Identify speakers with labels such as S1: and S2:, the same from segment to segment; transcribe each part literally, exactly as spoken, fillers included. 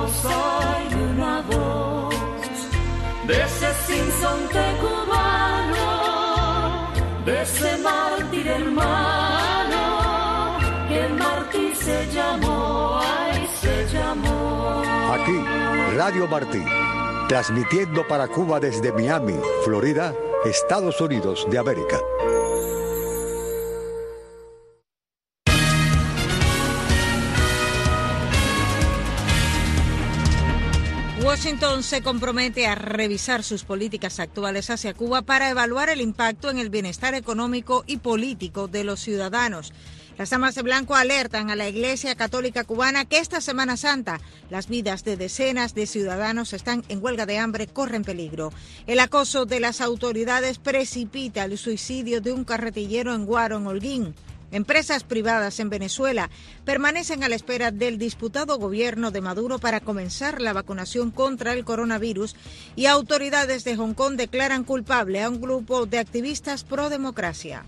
S1: soy una voz de ese sinsonte cubano, de ese mártir hermano, que Martí se llamó, ay, se llamó.
S2: Aquí, Radio Martí, transmitiendo para Cuba desde Miami, Florida, Estados Unidos de América.
S3: Washington se compromete a revisar sus políticas actuales hacia Cuba para evaluar el impacto en el bienestar económico y político de los ciudadanos. Las damas de blanco alertan a la Iglesia Católica Cubana que esta Semana Santa las vidas de decenas de ciudadanos están en huelga de hambre, corren peligro. El acoso de las autoridades precipita el suicidio de un carretillero en Guaro, en Holguín. Empresas privadas en Venezuela permanecen a la espera del disputado gobierno de Maduro para comenzar la vacunación contra el coronavirus, y autoridades de Hong Kong declaran culpable a un grupo de activistas pro democracia.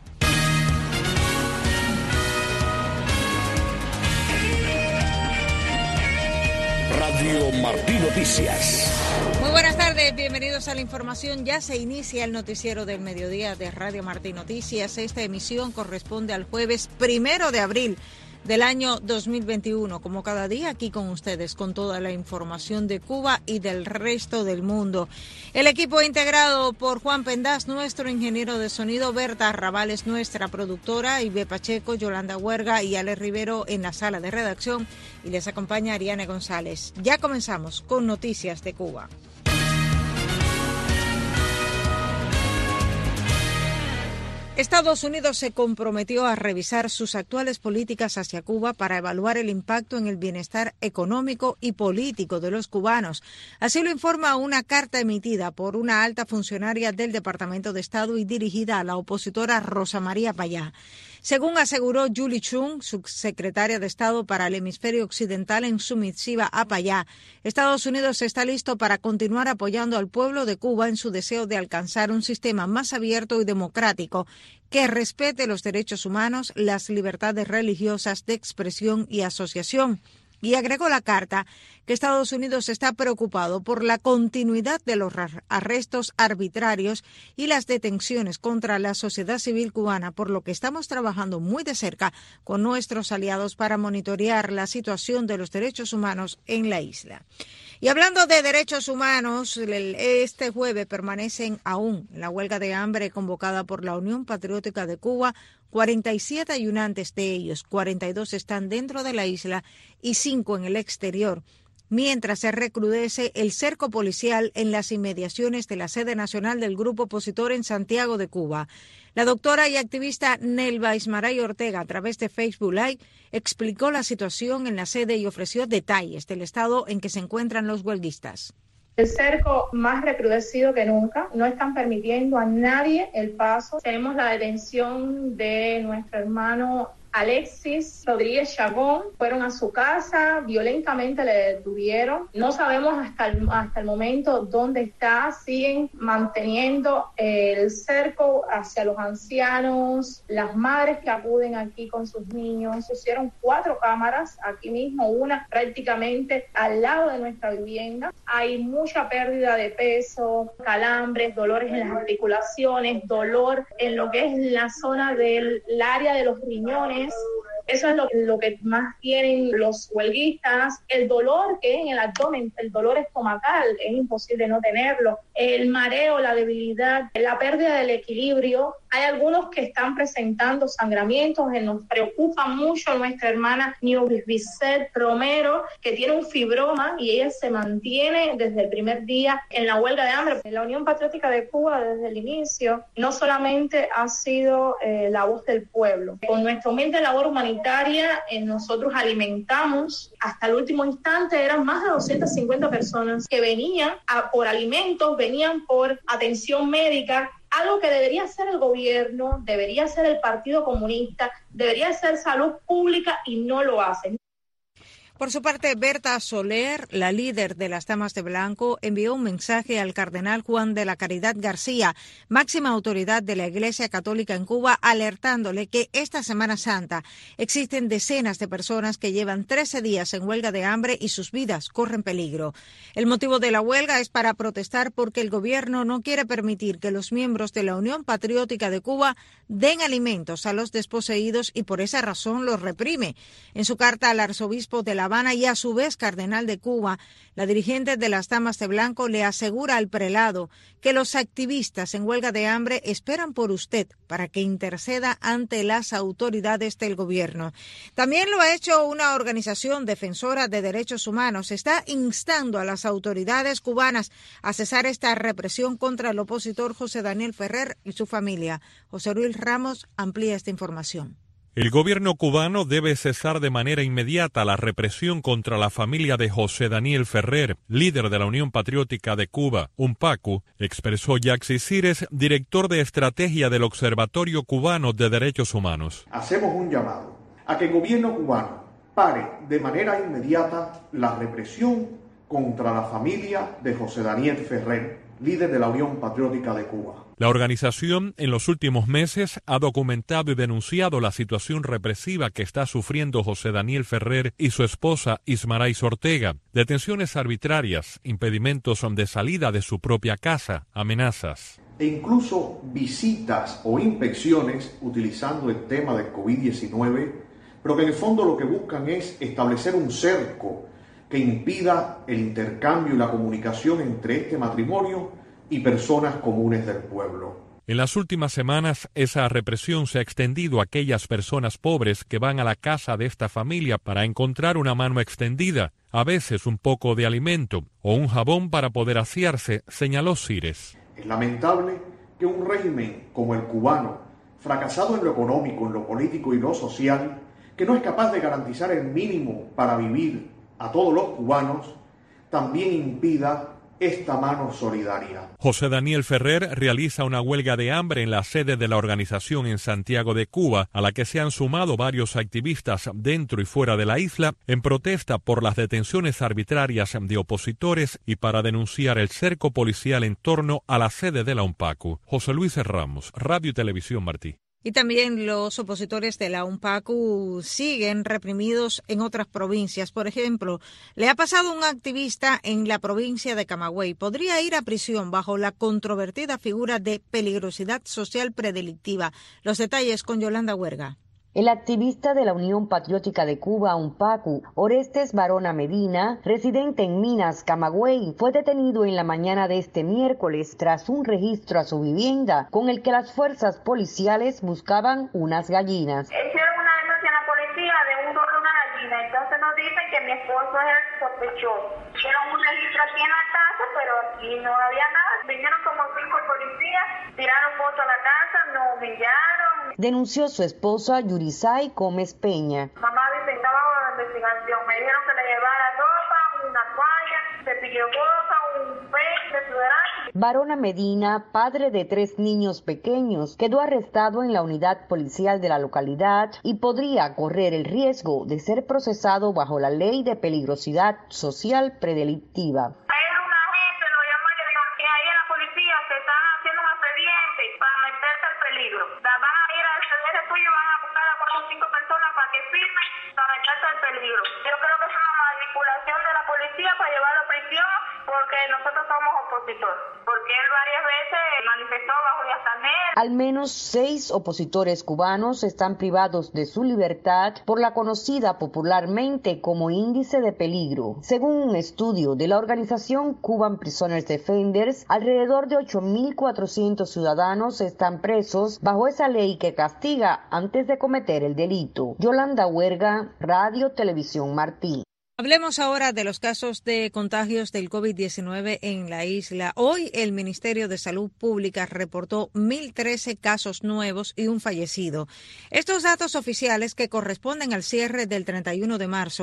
S4: Radio Martí Noticias.
S3: Muy buenas tardes, bienvenidos a la información. Ya se inicia el noticiero del mediodía de Radio Martí Noticias. Esta emisión corresponde al jueves primero de abril del año dos mil veintiuno. Como cada día, aquí con ustedes, con toda la información de Cuba y del resto del mundo. El equipo integrado por Juan Pendaz, nuestro ingeniero de sonido, Berta Arrabales, nuestra productora, Ibe Pacheco, Yolanda Huerga y Ale Rivero en la sala de redacción, y les acompaña Ariane González. Ya comenzamos con noticias de Cuba. Estados Unidos se comprometió a revisar sus actuales políticas hacia Cuba para evaluar el impacto en el bienestar económico y político de los cubanos. Así lo informa una carta emitida por una alta funcionaria del Departamento de Estado y dirigida a la opositora Rosa María Payá. Según aseguró Julie Chung, subsecretaria de Estado para el Hemisferio Occidental, en su misiva a Payá, Estados Unidos está listo para continuar apoyando al pueblo de Cuba en su deseo de alcanzar un sistema más abierto y democrático que respete los derechos humanos, las libertades religiosas de expresión y asociación. Y agregó la carta que Estados Unidos está preocupado por la continuidad de los arrestos arbitrarios y las detenciones contra la sociedad civil cubana, por lo que estamos trabajando muy de cerca con nuestros aliados para monitorear la situación de los derechos humanos en la isla. Y hablando de derechos humanos, este jueves permanecen aún en la huelga de hambre convocada por la Unión Patriótica de Cuba. cuarenta y siete ayunantes de ellos, cuarenta y dos están dentro de la isla y cinco en el exterior, mientras se recrudece el cerco policial en las inmediaciones de la sede nacional del grupo opositor en Santiago de Cuba. La doctora y activista Nelva Ismaray Ortega, a través de Facebook Live, explicó la situación en la sede y ofreció detalles del estado en que se encuentran los huelguistas.
S5: El cerco más recrudecido que nunca, no están permitiendo a nadie el paso. Tenemos la detención de nuestro hermano Alexis Rodríguez Chagón. Fueron a su casa, violentamente le detuvieron. No sabemos hasta el, hasta el momento dónde está. Siguen manteniendo el cerco hacia los ancianos, las madres que acuden aquí con sus niños. Pusieron cuatro cámaras aquí mismo, una prácticamente al lado de nuestra vivienda. Hay mucha pérdida de peso, calambres, dolores en las articulaciones, dolor en lo que es la zona del área de los riñones. Eso es lo, lo que más tienen los huelguistas. El dolor que es en el abdomen, el dolor estomacal, es imposible no tenerlo. El mareo, la debilidad, la pérdida del equilibrio. Hay algunos que están presentando sangramientos. Nos preocupa mucho nuestra hermana Niubisbisset Romero, que tiene un fibroma y ella se mantiene desde el primer día en la huelga de hambre. La Unión Patriótica de Cuba, desde el inicio, no solamente ha sido eh, la voz del pueblo. Con nuestra humilde labor humanitaria, eh, nosotros alimentamos, hasta el último instante eran más de doscientas cincuenta personas que venían a, por alimentos, venían por atención médica. Algo que debería hacer el gobierno, debería hacer el Partido Comunista, debería hacer salud pública y no lo hacen.
S3: Por su parte, Berta Soler, la líder de las Damas de Blanco, envió un mensaje al cardenal Juan de la Caridad García, máxima autoridad de la Iglesia Católica en Cuba, alertándole que esta Semana Santa existen decenas de personas que llevan trece días en huelga de hambre y sus vidas corren peligro. El motivo de la huelga es para protestar porque el gobierno no quiere permitir que los miembros de la Unión Patriótica de Cuba den alimentos a los desposeídos y por esa razón los reprime. En su carta al arzobispo de La Habana y a su vez cardenal de Cuba, la dirigente de las Damas de Blanco le asegura al prelado que los activistas en huelga de hambre esperan por usted para que interceda ante las autoridades del gobierno. También lo ha hecho una organización defensora de derechos humanos. Está instando a las autoridades cubanas a cesar esta represión contra el opositor José Daniel Ferrer y su familia. José Luis Ramos amplía esta información.
S6: El gobierno cubano debe cesar de manera inmediata la represión contra la familia de José Daniel Ferrer, líder de la Unión Patriótica de Cuba, UNPACU, expresó Yaxi Cires, director de estrategia del Observatorio Cubano de Derechos Humanos.
S7: Hacemos un llamado a que el gobierno cubano pare de manera inmediata la represión contra la familia de José Daniel Ferrer, líder de la Unión Patriótica de Cuba.
S6: La organización en los últimos meses ha documentado y denunciado la situación represiva que está sufriendo José Daniel Ferrer y su esposa Ismarais Ortega, detenciones arbitrarias, impedimentos de salida de su propia casa, amenazas.
S7: E incluso visitas o inspecciones utilizando el tema del COVID diecinueve, pero que en el fondo lo que buscan es establecer un cerco que impida el intercambio y la comunicación entre este matrimonio y personas comunes del pueblo.
S6: En las últimas semanas, esa represión se ha extendido a aquellas personas pobres que van a la casa de esta familia para encontrar una mano extendida, a veces un poco de alimento o un jabón para poder asearse, señaló Cires.
S7: Es lamentable que un régimen como el cubano, fracasado en lo económico, en lo político y lo social, que no es capaz de garantizar el mínimo para vivir a todos los cubanos, también impida esta mano solidaria.
S6: José Daniel Ferrer realiza una huelga de hambre en la sede de la organización en Santiago de Cuba, a la que se han sumado varios activistas dentro y fuera de la isla, en protesta por las detenciones arbitrarias de opositores y para denunciar el cerco policial en torno a la sede de la UNPACU. José Luis Ramos, Radio y Televisión Martí.
S3: Y también los opositores de la UNPACU siguen reprimidos en otras provincias. Por ejemplo, le ha pasado a un activista en la provincia de Camagüey. Podría ir a prisión bajo la controvertida figura de peligrosidad social predelictiva. Los detalles con Yolanda Huerga.
S8: El activista de la Unión Patriótica de Cuba, UNPACU, Orestes Barona Medina, residente en Minas, Camagüey, fue detenido en la mañana de este miércoles tras un registro a su vivienda con el que las fuerzas policiales buscaban unas gallinas.
S9: Hicieron una denuncia a la policía de un robo de una gallina, entonces nos dicen que mi esposo es el sospechoso. Hicieron un registro aquí en la casa, pero aquí no había nada. Vinieron como cinco policías, tiraron fotos a la casa, nos humillaron.
S8: Denunció su esposa Yurisay Gómez Peña.
S9: Mamá dice, estaba bajo la investigación. Me dijeron que le llevara ropa, una toalla, cepillo de boca, un pez, desodorante.
S8: Barona Medina, padre de tres niños pequeños, quedó arrestado en la unidad policial de la localidad y podría correr el riesgo de ser procesado bajo la ley de peligrosidad social predelictiva.
S9: Yo creo que es una manipulación de la policía para llevarlo a prisión porque nosotros somos opositores, porque él varias veces manifestó bajo Yasanet.
S8: Al menos seis opositores cubanos están privados de su libertad por la conocida popularmente como índice de peligro. Según un estudio de la organización Cuban Prisoners Defenders, alrededor de ocho mil cuatrocientos ciudadanos están presos bajo esa ley que castiga antes de cometer el delito. Yolanda Huerga, Radio Televisión Martí.
S3: Hablemos ahora de los casos de contagios del COVID diecinueve en la isla. Hoy el Ministerio de Salud Pública reportó mil trece casos nuevos y un fallecido. Estos datos oficiales, que corresponden al cierre del treinta y uno de marzo,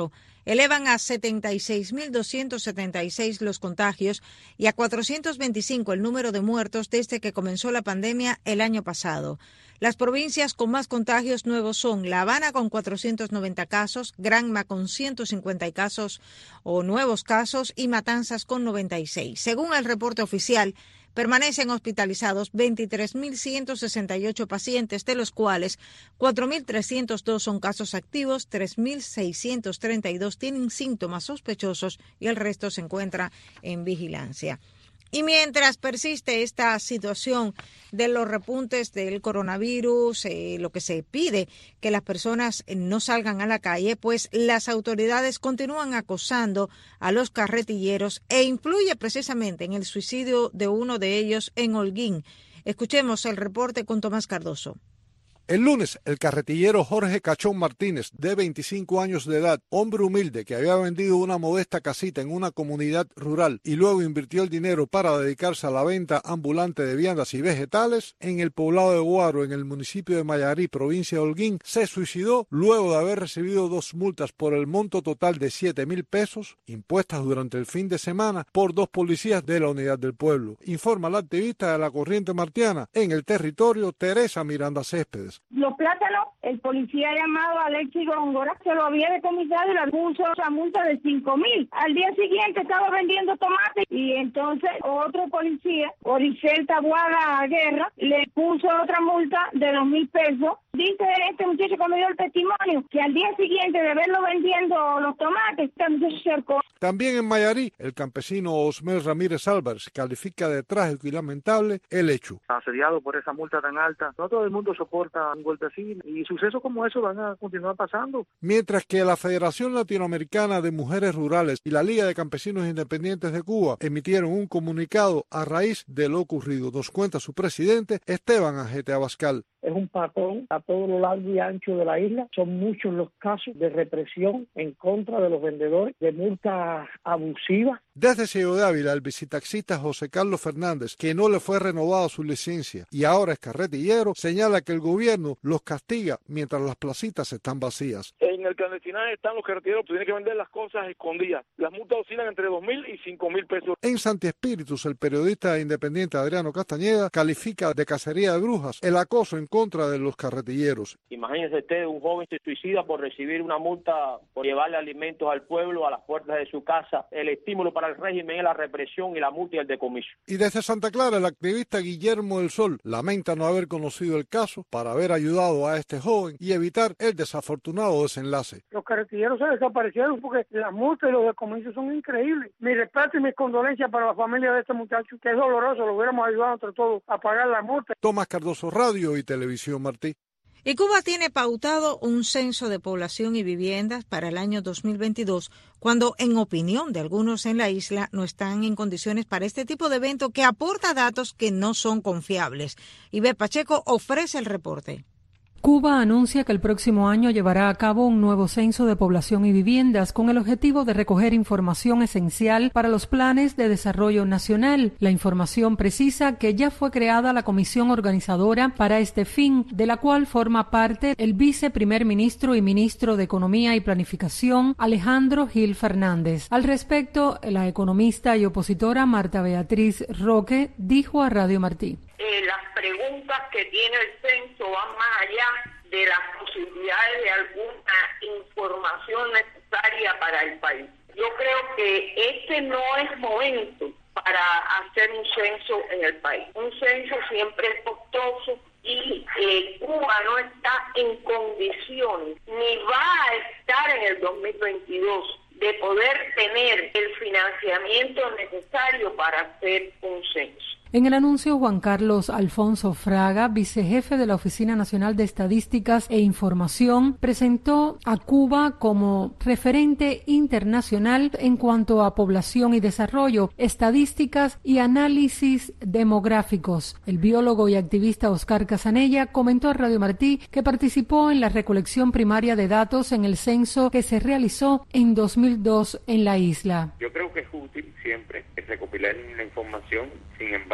S3: elevan a setenta y seis mil doscientos setenta y seis los contagios y a cuatrocientos veinticinco el número de muertos desde que comenzó la pandemia el año pasado. Las provincias con más contagios nuevos son La Habana con cuatrocientos noventa casos, Granma con ciento cincuenta casos o nuevos casos y Matanzas con noventa y seis. Según el reporte oficial, permanecen hospitalizados veintitrés mil ciento sesenta y ocho pacientes, de los cuales cuatro mil trescientos dos son casos activos, tres mil seiscientos treinta y dos tienen síntomas sospechosos y el resto se encuentra en vigilancia. Y mientras persiste esta situación de los repuntes del coronavirus, eh, lo que se pide que las personas no salgan a la calle, pues las autoridades continúan acosando a los carretilleros e influye precisamente en el suicidio de uno de ellos en Holguín. Escuchemos el reporte con Tomás Cardoso.
S10: El lunes, el carretillero Jorge Cachón Martínez, de veinticinco años de edad, hombre humilde que había vendido una modesta casita en una comunidad rural y luego invirtió el dinero para dedicarse a la venta ambulante de viandas y vegetales, en el poblado de Guaro, en el municipio de Mayarí, provincia de Holguín, se suicidó luego de haber recibido dos multas por el monto total de siete mil pesos, impuestas durante el fin de semana por dos policías de la unidad del pueblo. Informa la activista de la Corriente Martiana en el territorio, Teresa Miranda Céspedes.
S11: Los plátanos, el policía llamado Alexis Góngora se lo había decomisado y le puso la multa de cinco mil. Al día siguiente estaba vendiendo tomates y entonces otro policía, Oricel Taboada Guerra, le puso otra multa de dos mil pesos. Dice este muchacho que me dio el testimonio que al día siguiente de verlo vendiendo los tomates, este muchacho se acercó.
S10: También en Mayarí, el campesino Osmer Ramírez Álvarez califica de trágico y lamentable el hecho.
S12: Asediado por esa multa tan alta, no todo el mundo soporta un golpe así y sucesos como eso van a continuar pasando.
S10: Mientras que la Federación Latinoamericana de Mujeres Rurales y la Liga de Campesinos Independientes de Cuba emitieron un comunicado a raíz de lo ocurrido. Nos cuenta su presidente, Esteban Ajete Abascal.
S13: Es un patrón a todo lo largo y ancho de la isla. Son muchos los casos de represión en contra de los vendedores, de multas abusivas.
S10: Desde Ciego de Ávila, el visitaxista José Carlos Fernández, que no le fue renovada su licencia y ahora es carretillero, señala que el gobierno los castiga mientras las placitas están vacías.
S14: En el clandestinaje están los carreteros, tienen que vender las cosas escondidas. Las multas oscilan entre dos mil y cinco mil pesos.
S10: En Santi Espíritus, el periodista independiente Adriano Castañeda califica de cacería de brujas el acoso en contra de los carretilleros.
S15: Imagínese usted, un joven se suicida por recibir una multa por llevarle alimentos al pueblo a las puertas de su casa. El estímulo para el régimen es la represión y la multa y el decomiso.
S10: Y desde Santa Clara, el activista Guillermo del Sol lamenta no haber conocido el caso para haber ayudado a este joven y evitar el desafortunado desenlace.
S13: Los carretilleros se desaparecieron porque las multas y los decomisos son increíbles. Mi respeto y mis condolencias para la familia de este muchacho, que es doloroso, lo hubiéramos ayudado entre todos a pagar la multa.
S10: Tomás Cardoso, Radio y Televisión Martí.
S3: Y Cuba tiene pautado un censo de población y viviendas para el año dos mil veintidós, cuando, en opinión de algunos en la isla, no están en condiciones para este tipo de evento que aporta datos que no son confiables. Iber Pacheco ofrece el reporte.
S16: Cuba anuncia que el próximo año llevará a cabo un nuevo censo de población y viviendas con el objetivo de recoger información esencial para los planes de desarrollo nacional. La información precisa que ya fue creada la comisión organizadora para este fin, de la cual forma parte el viceprimer ministro y ministro de Economía y Planificación, Alejandro Gil Fernández. Al respecto, la economista y opositora Marta Beatriz Roque dijo a Radio Martí.
S17: Eh, las preguntas que tiene el censo van más allá de las posibilidades de alguna información necesaria para el país. Yo creo que este no es momento para hacer un censo en el país. Un censo siempre es costoso y eh, Cuba no está en condiciones, ni va a estar en el dos mil veintidós, de poder tener el financiamiento necesario para hacer un censo.
S16: En el anuncio, Juan Carlos Alfonso Fraga, vicejefe de la Oficina Nacional de Estadísticas e Información, presentó a Cuba como referente internacional en cuanto a población y desarrollo, estadísticas y análisis demográficos. El biólogo y activista Oscar Casanella comentó a Radio Martí que participó en la recolección primaria de datos en el censo que se realizó en dos mil dos en la isla.
S18: Yo creo que es útil siempre recopilar la información, sin embargo,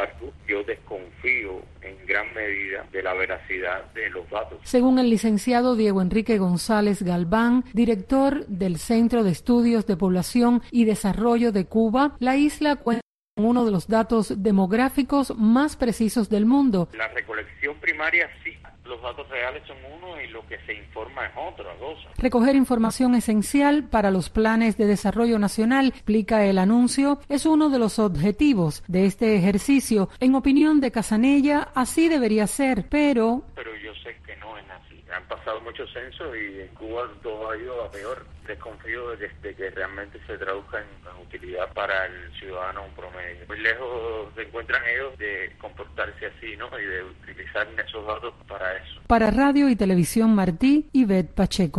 S18: embargo, yo desconfío en gran medida de la veracidad de los datos.
S16: Según el licenciado Diego Enrique González Galván, director del Centro de Estudios de Población y Desarrollo de Cuba, la isla cuenta con uno de los datos demográficos más precisos del mundo.
S18: La recolección primaria sí, los datos reales son uno y lo que se informa es otra cosa.
S16: Recoger información esencial para los planes de desarrollo nacional, explica el anuncio, es uno de los objetivos de este ejercicio. En opinión de Casanella, así debería ser, pero...
S18: Pero yo sé que no es así. Han pasado muchos censos y en Cuba todo ha ido a peor. Desconfío de que, de que realmente se traduzca en, en utilidad para el ciudadano promedio. Muy lejos se encuentran ellos de comportarse así, ¿no? Y de utilizar esos datos para eso.
S16: Para Radio y Televisión Martí, Ivette Pacheco.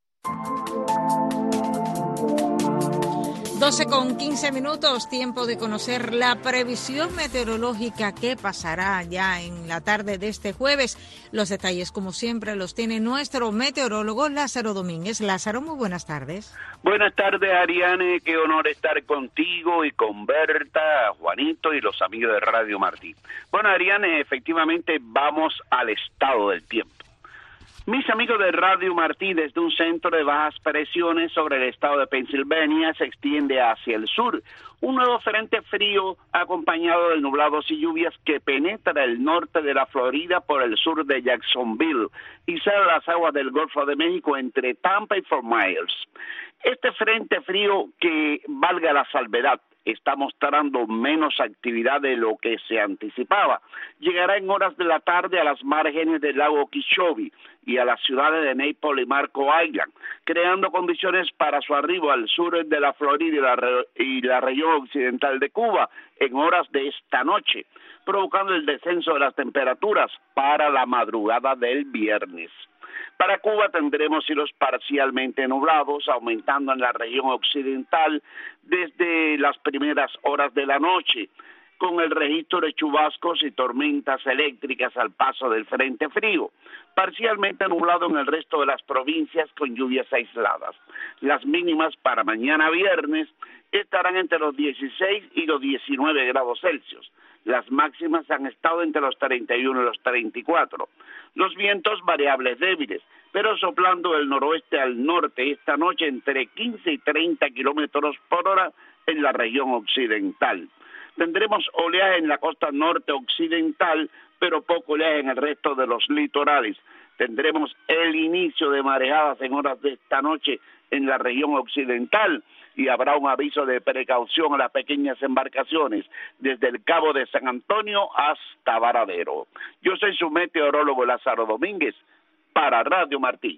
S3: doce con quince minutos, tiempo de conocer la previsión meteorológica que pasará ya en la tarde de este jueves. Los detalles, como siempre, los tiene nuestro meteorólogo Lázaro Domínguez. Lázaro, muy buenas tardes.
S19: Buenas tardes, Ariane. Qué honor estar contigo y con Berta, Juanito y los amigos de Radio Martí. Bueno, Ariane, efectivamente vamos al estado del tiempo. Mis amigos de Radio Martí, desde un centro de bajas presiones sobre el estado de Pensilvania, se extiende hacia el sur. Un nuevo frente frío acompañado de nublados y lluvias que penetra el norte de la Florida por el sur de Jacksonville y sale a las aguas del Golfo de México entre Tampa y Fort Myers. Este frente frío, que valga la salvedad, está mostrando menos actividad de lo que se anticipaba. Llegará en horas de la tarde a las márgenes del lago Okeechobee y a las ciudades de Naples y Marco Island, creando condiciones para su arribo al sur de la Florida y la, re- y la región occidental de Cuba en horas de esta noche, provocando el descenso de las temperaturas para la madrugada del viernes. Para Cuba tendremos cielos parcialmente nublados, aumentando en la región occidental desde las primeras horas de la noche, con el registro de chubascos y tormentas eléctricas al paso del frente frío, parcialmente nublado en el resto de las provincias con lluvias aisladas. Las mínimas para mañana viernes estarán entre los dieciséis y los diecinueve grados Celsius. Las máximas han estado entre los treinta y uno y los treinta y cuatro. Los vientos variables débiles, pero soplando del noroeste al norte esta noche entre quince y treinta kilómetros por hora en la región occidental. Tendremos oleaje en la costa norte occidental, pero poco oleaje en el resto de los litorales. Tendremos el inicio de marejadas en horas de esta noche en la región occidental y habrá un aviso de precaución a las pequeñas embarcaciones desde el Cabo de San Antonio hasta Varadero. Yo soy su meteorólogo Lázaro Domínguez para Radio Martí.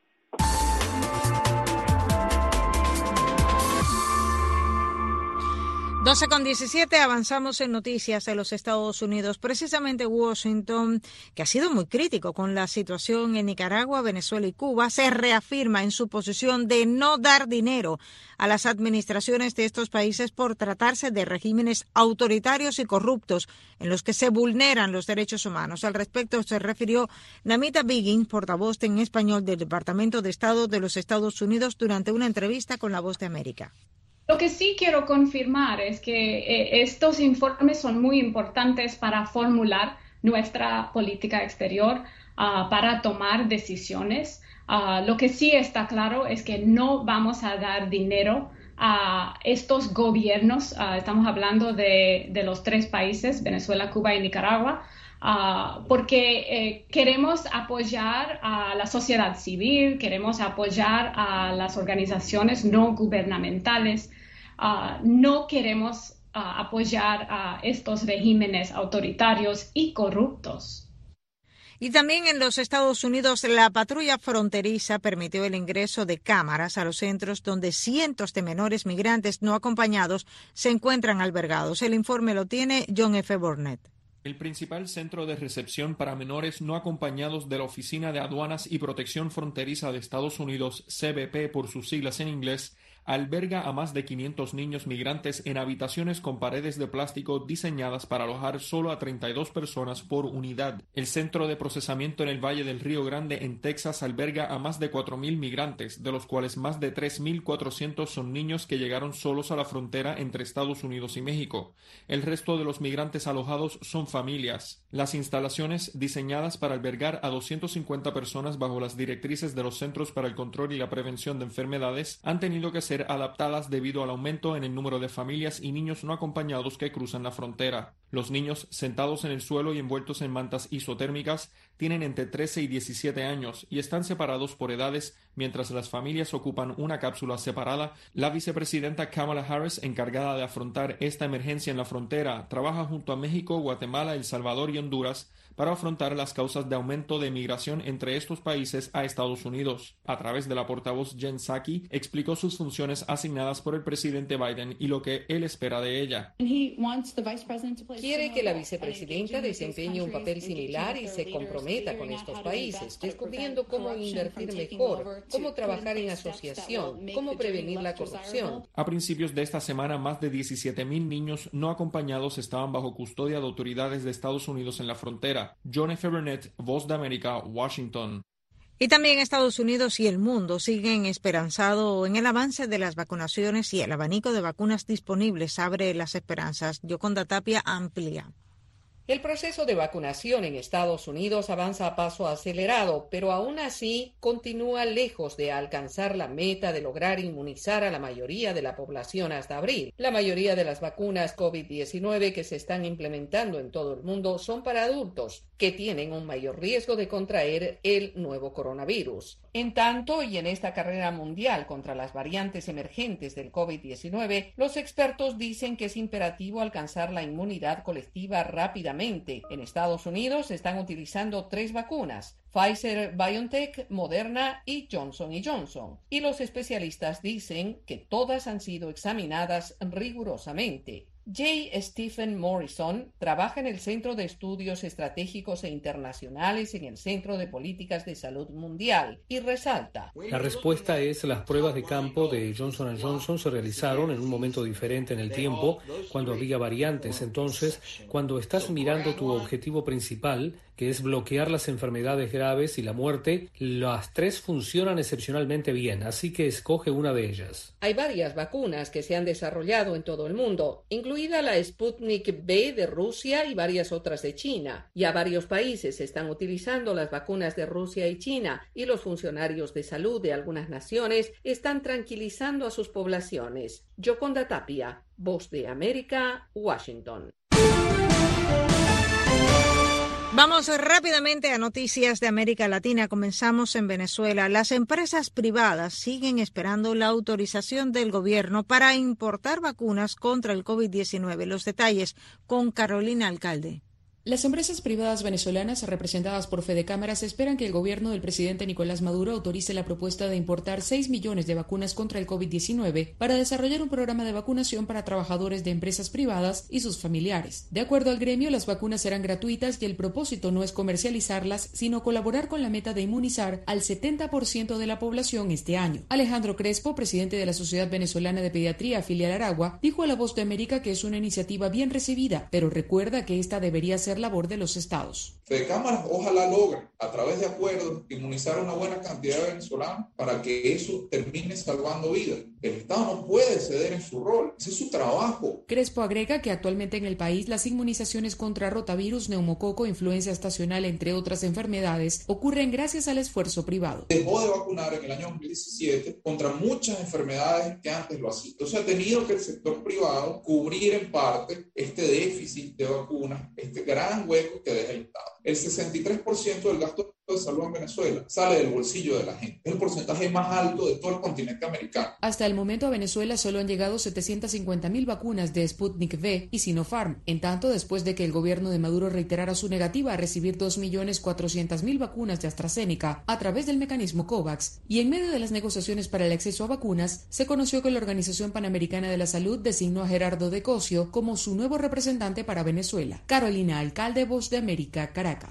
S3: doce con diecisiete, avanzamos en noticias de los Estados Unidos. Precisamente Washington, que ha sido muy crítico con la situación en Nicaragua, Venezuela y Cuba, se reafirma en su posición de no dar dinero a las administraciones de estos países por tratarse de regímenes autoritarios y corruptos en los que se vulneran los derechos humanos. Al respecto se refirió Namita Biggin, portavoz en español del Departamento de Estado de los Estados Unidos, durante una entrevista con La Voz de América.
S20: Lo que sí quiero confirmar es que eh, estos informes son muy importantes para formular nuestra política exterior, uh, para tomar decisiones. Uh, lo que sí está claro es que no vamos a dar dinero a estos gobiernos. Uh, estamos hablando de, de los tres países, Venezuela, Cuba y Nicaragua, uh, porque eh, queremos apoyar a la sociedad civil, queremos apoyar a las organizaciones no gubernamentales. Uh, no queremos uh, apoyar a estos regímenes autoritarios y corruptos.
S3: Y también en los Estados Unidos, la patrulla fronteriza permitió el ingreso de cámaras a los centros donde cientos de menores migrantes no acompañados se encuentran albergados. El informe lo tiene John F. Burnett.
S21: El principal centro de recepción para menores no acompañados de la Oficina de Aduanas y Protección Fronteriza de Estados Unidos, C B P por sus siglas en inglés, alberga a más de quinientos niños migrantes en habitaciones con paredes de plástico diseñadas para alojar solo a treinta y dos personas por unidad. El centro de procesamiento en el Valle del Río Grande, en Texas, alberga a más de cuatro mil migrantes, de los cuales más de tres mil cuatrocientos son niños que llegaron solos a la frontera entre Estados Unidos y México. El resto de los migrantes alojados son familias. Las instalaciones, diseñadas para albergar a doscientas cincuenta personas bajo las directrices de los Centros para el Control y la Prevención de Enfermedades, han tenido que ser adaptadas debido al aumento en el número de familias y niños no acompañados que cruzan la frontera. Los niños, sentados en el suelo y envueltos en mantas isotérmicas, tienen entre trece y diecisiete años y están separados por edades, mientras las familias ocupan una cápsula separada. La vicepresidenta Kamala Harris, encargada de afrontar esta emergencia en la frontera, trabaja junto a México, Guatemala, El Salvador y Honduras para afrontar las causas de aumento de migración entre estos países a Estados Unidos. A través de la portavoz Jen Psaki, explicó sus funciones asignadas por el presidente Biden y lo que él espera de ella.
S1: Quiere que la vicepresidenta desempeñe un papel similar y se comprometa con estos países, descubriendo cómo invertir mejor, cómo trabajar en asociación, cómo prevenir la corrupción.
S21: A principios de esta semana, más de diecisiete mil niños no acompañados estaban bajo custodia de autoridades de Estados Unidos en la frontera. John F. Burnett, Voz de América, Washington.
S3: Y también Estados Unidos y el mundo siguen esperanzados en el avance de las vacunaciones y el abanico de vacunas disponibles abre las esperanzas. Yoconda Tapia amplía.
S1: El proceso de vacunación en Estados Unidos avanza a paso acelerado, pero aún así continúa lejos de alcanzar la meta de lograr inmunizar a la mayoría de la población hasta abril. La mayoría de las vacunas COVID diecinueve que se están implementando en todo el mundo son para adultos, que tienen un mayor riesgo de contraer el nuevo coronavirus. En tanto, y en esta carrera mundial contra las variantes emergentes del COVID diecinueve, los expertos dicen que es imperativo alcanzar la inmunidad colectiva rápidamente. En Estados Unidos se están utilizando tres vacunas: Pfizer, BioNTech, Moderna y Johnson y Johnson. Y los especialistas dicen que todas han sido examinadas rigurosamente. J. Stephen Morrison trabaja en el Centro de Estudios Estratégicos e Internacionales en el Centro de Políticas de Salud Mundial y resalta:
S22: la respuesta es las pruebas de campo de Johnson and Johnson se realizaron en un momento diferente en el tiempo, cuando había variantes. Entonces, cuando estás mirando tu objetivo principal, que es bloquear las enfermedades graves y la muerte, las tres funcionan excepcionalmente bien, así que escoge una de ellas.
S1: Hay varias vacunas que se han desarrollado en todo el mundo, incluida la Sputnik V de Rusia y varias otras de China. Ya varios países están utilizando las vacunas de Rusia y China, y los funcionarios de salud de algunas naciones están tranquilizando a sus poblaciones. Yoconda Tapia, Voz de América, Washington.
S3: Vamos rápidamente a noticias de América Latina. Comenzamos en Venezuela. Las empresas privadas siguen esperando la autorización del gobierno para importar vacunas contra el COVID diecinueve. Los detalles con Carolina Alcalde.
S23: Las empresas privadas venezolanas representadas por Fede Cámaras esperan que el gobierno del presidente Nicolás Maduro autorice la propuesta de importar seis millones de vacunas contra el COVID diecinueve para desarrollar un programa de vacunación para trabajadores de empresas privadas y sus familiares. De acuerdo al gremio, las vacunas serán gratuitas y el propósito no es comercializarlas, sino colaborar con la meta de inmunizar al setenta por ciento de la población este año. Alejandro Crespo, presidente de la Sociedad Venezolana de Pediatría, filial Aragua, dijo a La Voz de América que es una iniciativa bien recibida, pero recuerda que esta debería ser labor de los estados.
S24: Fede Cámaras ojalá logre, a través de acuerdos, inmunizar a una buena cantidad de venezolanos para que eso termine salvando vidas. El Estado no puede ceder en su rol, ese es su trabajo.
S23: Crespo agrega que actualmente en el país las inmunizaciones contra rotavirus, neumococo, influenza estacional, entre otras enfermedades, ocurren gracias al esfuerzo privado.
S24: Dejó de vacunar en el año dos mil diecisiete contra muchas enfermedades que antes lo hacía. Entonces ha tenido que el sector privado cubrir en parte este déficit de vacunas, este gran hueco que deja el Estado. El sesenta y tres por ciento del gasto de salud en Venezuela sale del bolsillo de la gente. Es el porcentaje más alto de todo el continente americano.
S23: Hasta el momento a Venezuela solo han llegado setecientas cincuenta mil vacunas de Sputnik V y Sinopharm. En tanto, después de que el gobierno de Maduro reiterara su negativa a recibir dos millones cuatrocientas mil vacunas de AstraZeneca a través del mecanismo COVAX, y en medio de las negociaciones para el acceso a vacunas, se conoció que la Organización Panamericana de la Salud designó a Gerardo de Cosio como su nuevo representante para Venezuela. Carolina Alcalde, Voz de América, Caracas.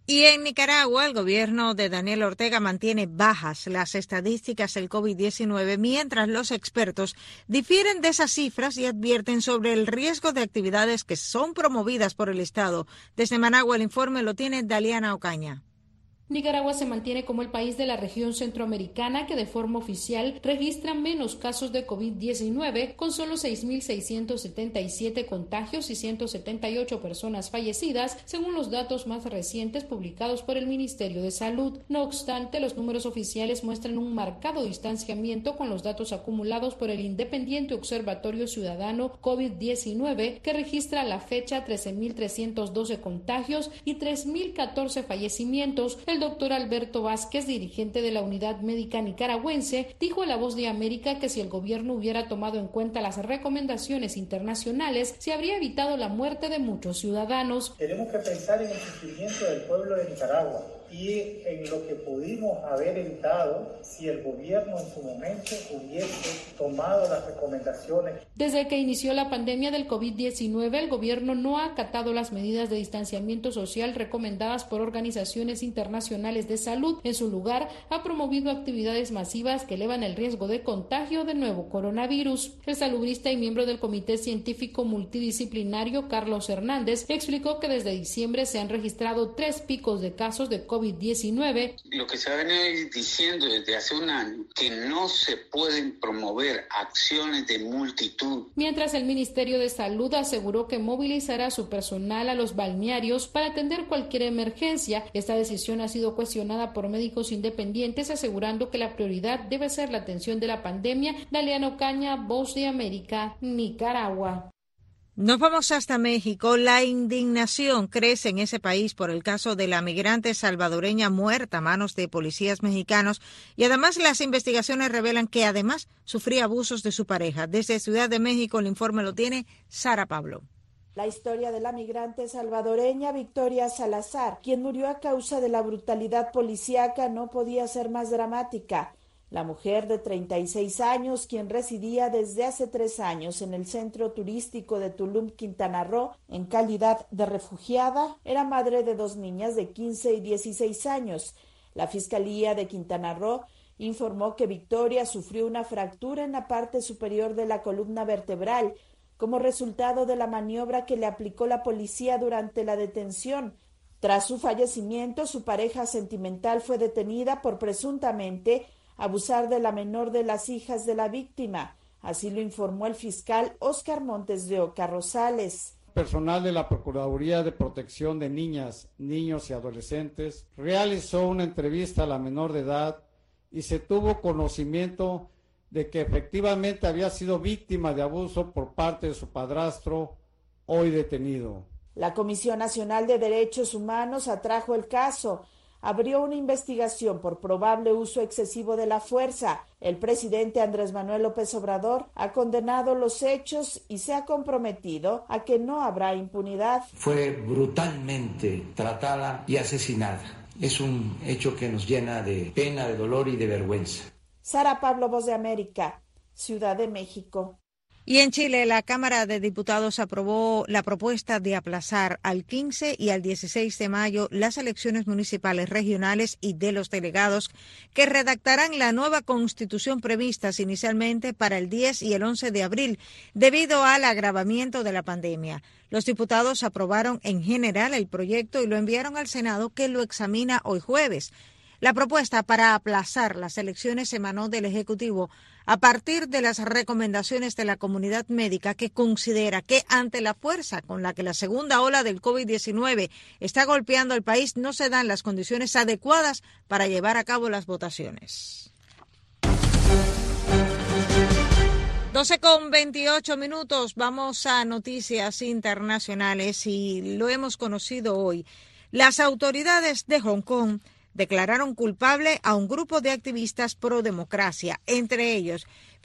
S3: Y en Nicaragua, el gobierno de Daniel Ortega mantiene bajas las estadísticas del COVID diecinueve, mientras los expertos difieren de esas cifras y advierten sobre el riesgo de actividades que son promovidas por el Estado. Desde Managua, el informe lo tiene Daliana Ocaña.
S23: Nicaragua se mantiene como el país de la región centroamericana que de forma oficial registra menos casos de COVID diecinueve, con solo seis mil seiscientos setenta y siete contagios y ciento setenta y ocho personas fallecidas, según los datos más recientes publicados por el Ministerio de Salud. No obstante, los números oficiales muestran un marcado distanciamiento con los datos acumulados por el Independiente Observatorio Ciudadano COVID diecinueve, que registra a la fecha trece mil trescientos doce contagios y tres mil catorce fallecimientos. El doctor Alberto Vázquez, dirigente de la Unidad Médica Nicaragüense, dijo a La Voz de América que si el gobierno hubiera tomado en cuenta las recomendaciones internacionales, se habría evitado la muerte de muchos ciudadanos.
S2: Tenemos que pensar en el sufrimiento del pueblo de Nicaragua y en lo que pudimos haber evitado si el gobierno en su momento hubiese tomado las recomendaciones.
S23: Desde que inició la pandemia del COVID diecinueve, el gobierno no ha acatado las medidas de distanciamiento social recomendadas por organizaciones internacionales de salud. En su lugar, ha promovido actividades masivas que elevan el riesgo de contagio de nuevo coronavirus. El salubrista y miembro del Comité Científico Multidisciplinario, Carlos Hernández, explicó que desde diciembre se han registrado tres picos de casos de COVID diecinueve.
S4: Lo que se ha venido diciendo desde hace un año, que no se pueden promover acciones de multitud.
S23: Mientras el Ministerio de Salud aseguró que movilizará su personal a los balnearios para atender cualquier emergencia. Esta decisión ha sido cuestionada por médicos independientes, asegurando que la prioridad debe ser la atención de la pandemia. Daliana Ocaña, Voz de América, Nicaragua.
S3: Nos vamos hasta México. La indignación crece en ese país por el caso de la migrante salvadoreña muerta a manos de policías mexicanos, y además las investigaciones revelan que además sufría abusos de su pareja. Desde Ciudad de México el informe lo tiene Sara Pablo.
S5: La historia de la migrante salvadoreña Victoria Salazar, quien murió a causa de la brutalidad policíaca, no podía ser más dramática. La mujer de treinta y seis años, quien residía desde hace tres años en el centro turístico de Tulum, Quintana Roo, en calidad de refugiada, era madre de dos niñas de quince y dieciséis años. La Fiscalía de Quintana Roo informó que Victoria sufrió una fractura en la parte superior de la columna vertebral como resultado de la maniobra que le aplicó la policía durante la detención. Tras su fallecimiento, su pareja sentimental fue detenida por presuntamente abusar de la menor de las hijas de la víctima. Así lo informó el fiscal Óscar Montes de Oca Rosales.
S7: Personal de la Procuraduría de Protección de Niñas, Niños y Adolescentes realizó una entrevista a la menor de edad y se tuvo conocimiento de que efectivamente había sido víctima de abuso por parte de su padrastro, hoy detenido.
S5: La Comisión Nacional de Derechos Humanos atrajo el caso. Abrió una investigación por probable uso excesivo de la fuerza. El presidente Andrés Manuel López Obrador ha condenado los hechos y se ha comprometido a que no habrá impunidad.
S25: Fue brutalmente tratada y asesinada. Es un hecho que nos llena de pena, de dolor y de vergüenza.
S5: Sara Pablo, Voz de América, Ciudad de México.
S3: Y en Chile, la Cámara de Diputados aprobó la propuesta de aplazar al quince y al dieciséis de mayo las elecciones municipales, regionales y de los delegados, que redactarán la nueva constitución previstas inicialmente para el diez y el once de abril, debido al agravamiento de la pandemia. Los diputados aprobaron en general el proyecto y lo enviaron al Senado, que lo examina hoy jueves. La propuesta para aplazar las elecciones emanó del Ejecutivo a partir de las recomendaciones de la comunidad médica, que considera que ante la fuerza con la que la segunda ola del COVID diecinueve está golpeando al país, no se dan las condiciones adecuadas para llevar a cabo las votaciones. doce con veintiocho minutos, vamos a noticias internacionales y lo hemos conocido hoy. Las autoridades de Hong Kong declararon culpable a un grupo de activistas pro democracia, entre ellos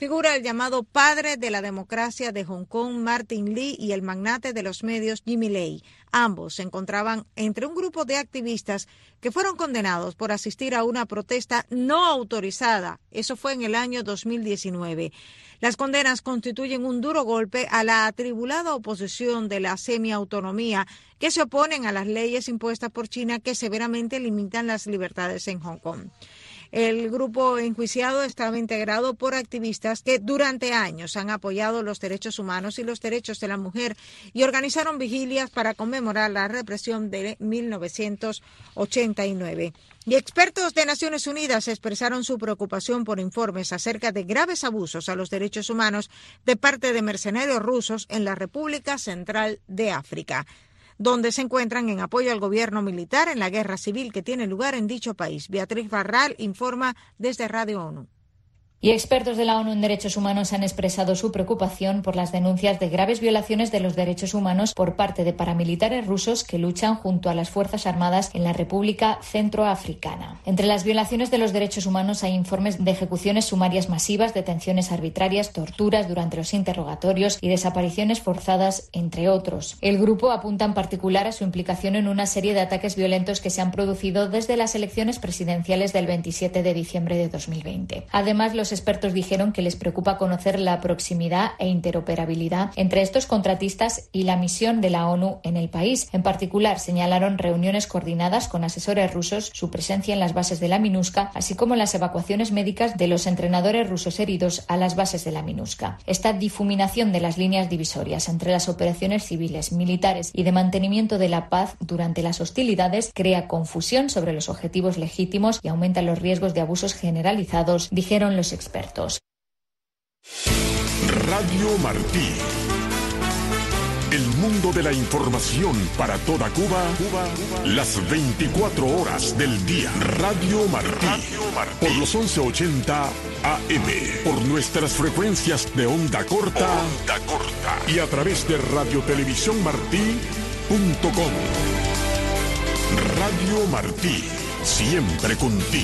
S3: figura el llamado padre de la democracia de Hong Kong, Martin Lee, y el magnate de los medios, Jimmy Lai. Ambos se encontraban entre un grupo de activistas que fueron condenados por asistir a una protesta no autorizada. Eso fue en el año dos mil diecinueve. Las condenas constituyen un duro golpe a la atribulada oposición de la semiautonomía que se oponen a las leyes impuestas por China que severamente limitan las libertades en Hong Kong. El grupo enjuiciado estaba integrado por activistas que durante años han apoyado los derechos humanos y los derechos de la mujer y organizaron vigilias para conmemorar la represión de mil novecientos ochenta y nueve. Y expertos de Naciones Unidas expresaron su preocupación por informes acerca de graves abusos a los derechos humanos de parte de mercenarios rusos en la República Central de África, donde se encuentran en apoyo al gobierno militar en la guerra civil que tiene lugar en dicho país. Beatriz Barral informa desde Radio ONU.
S6: Y expertos de la ONU en Derechos Humanos han expresado su preocupación por las denuncias de graves violaciones de los derechos humanos por parte de paramilitares rusos que luchan junto a las Fuerzas Armadas en la República Centroafricana. Entre las violaciones de los derechos humanos hay informes de ejecuciones sumarias masivas, detenciones arbitrarias, torturas durante los interrogatorios y desapariciones forzadas, entre otros. El grupo apunta en particular a su implicación en una serie de ataques violentos que se han producido desde las elecciones presidenciales del veintisiete de diciembre de dos mil veinte. Además, los expertos dijeron que les preocupa conocer la proximidad e interoperabilidad entre estos contratistas y la misión de la ONU en el país. En particular, señalaron reuniones coordinadas con asesores rusos, su presencia en las bases de la MINUSCA, así como las evacuaciones médicas de los entrenadores rusos heridos a las bases de la MINUSCA. Esta difuminación de las líneas divisorias entre las operaciones civiles, militares y de mantenimiento de la paz durante las hostilidades crea confusión sobre los objetivos legítimos y aumenta los riesgos de abusos generalizados, dijeron los expertos.
S8: Radio Martí. El mundo de la información para toda Cuba, Cuba, Cuba. Las veinticuatro horas del día. Radio Martí. Radio Martí. Por los once ochenta A M. Por nuestras frecuencias de onda corta. Onda corta. Y a través de radiotelevisiónmartí punto com. Radio Martí. Siempre contigo.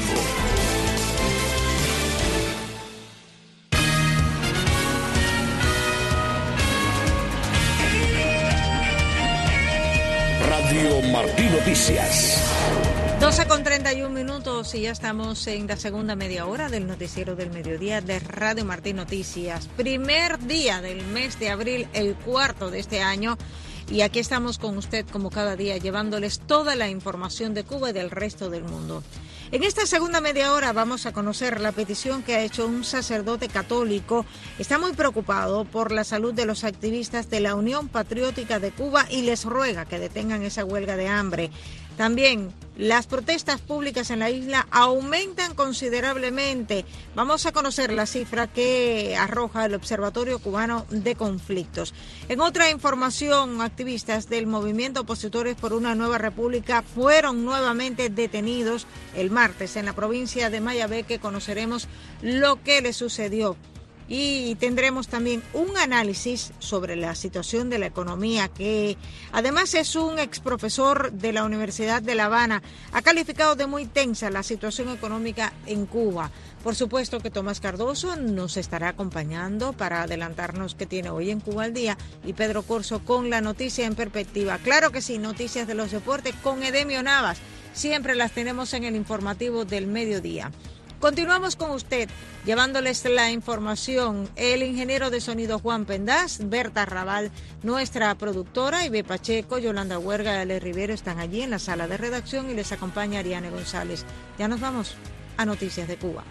S8: Radio Martí Noticias.
S3: doce con treinta y un minutos y ya estamos en la segunda media hora del noticiero del mediodía de Radio Martí Noticias. Primer día del mes de abril, el cuarto de este año. Y aquí estamos con usted como cada día llevándoles toda la información de Cuba y del resto del mundo. En esta segunda media hora vamos a conocer la petición que ha hecho un sacerdote católico. Está muy preocupado por la salud de los activistas de la Unión Patriótica de Cuba y les ruega que detengan esa huelga de hambre. También las protestas públicas en la isla aumentan considerablemente. Vamos a conocer la cifra que arroja el Observatorio Cubano de Conflictos. En otra información, activistas del movimiento Opositores por una Nueva República fueron nuevamente detenidos el martes en la provincia de Mayabeque. Conoceremos lo que les sucedió. Y tendremos también un análisis sobre la situación de la economía, que además es un exprofesor de la Universidad de La Habana. Ha calificado de muy tensa la situación económica en Cuba. Por supuesto que Tomás Cardoso nos estará acompañando para adelantarnos qué tiene hoy en Cuba al día, y Pedro Corso con la noticia en perspectiva. Claro que sí, noticias de los deportes con Edemio Navas. Siempre las tenemos en el informativo del mediodía. Continuamos con usted, llevándoles la información. El ingeniero de sonido Juan Pendaz, Berta Raval, nuestra productora, Ibe Pacheco, Yolanda Huerga y Ale Rivero están allí en la sala de redacción y les acompaña Ariane González. Ya nos vamos a Noticias de Cuba.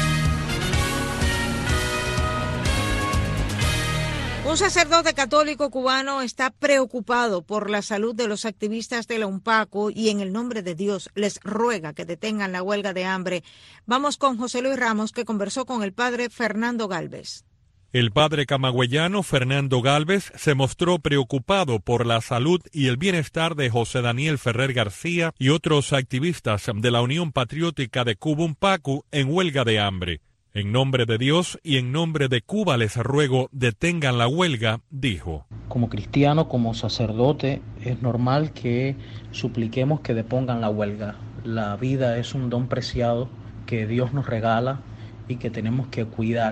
S3: Un sacerdote católico cubano está preocupado por la salud de los activistas de la UNPACU y en el nombre de Dios les ruega que detengan la huelga de hambre. Vamos con José Luis Ramos, que conversó con el padre Fernando Galvez.
S9: El padre camagüeyano Fernando Galvez se mostró preocupado por la salud y el bienestar de José Daniel Ferrer García y otros activistas de la Unión Patriótica de Cuba UNPACU en huelga de hambre. En nombre de Dios y en nombre de Cuba les ruego detengan la huelga, dijo.
S11: Como cristiano, como sacerdote, es normal que supliquemos que depongan la huelga. La vida es un don preciado que Dios nos regala y que tenemos que cuidar.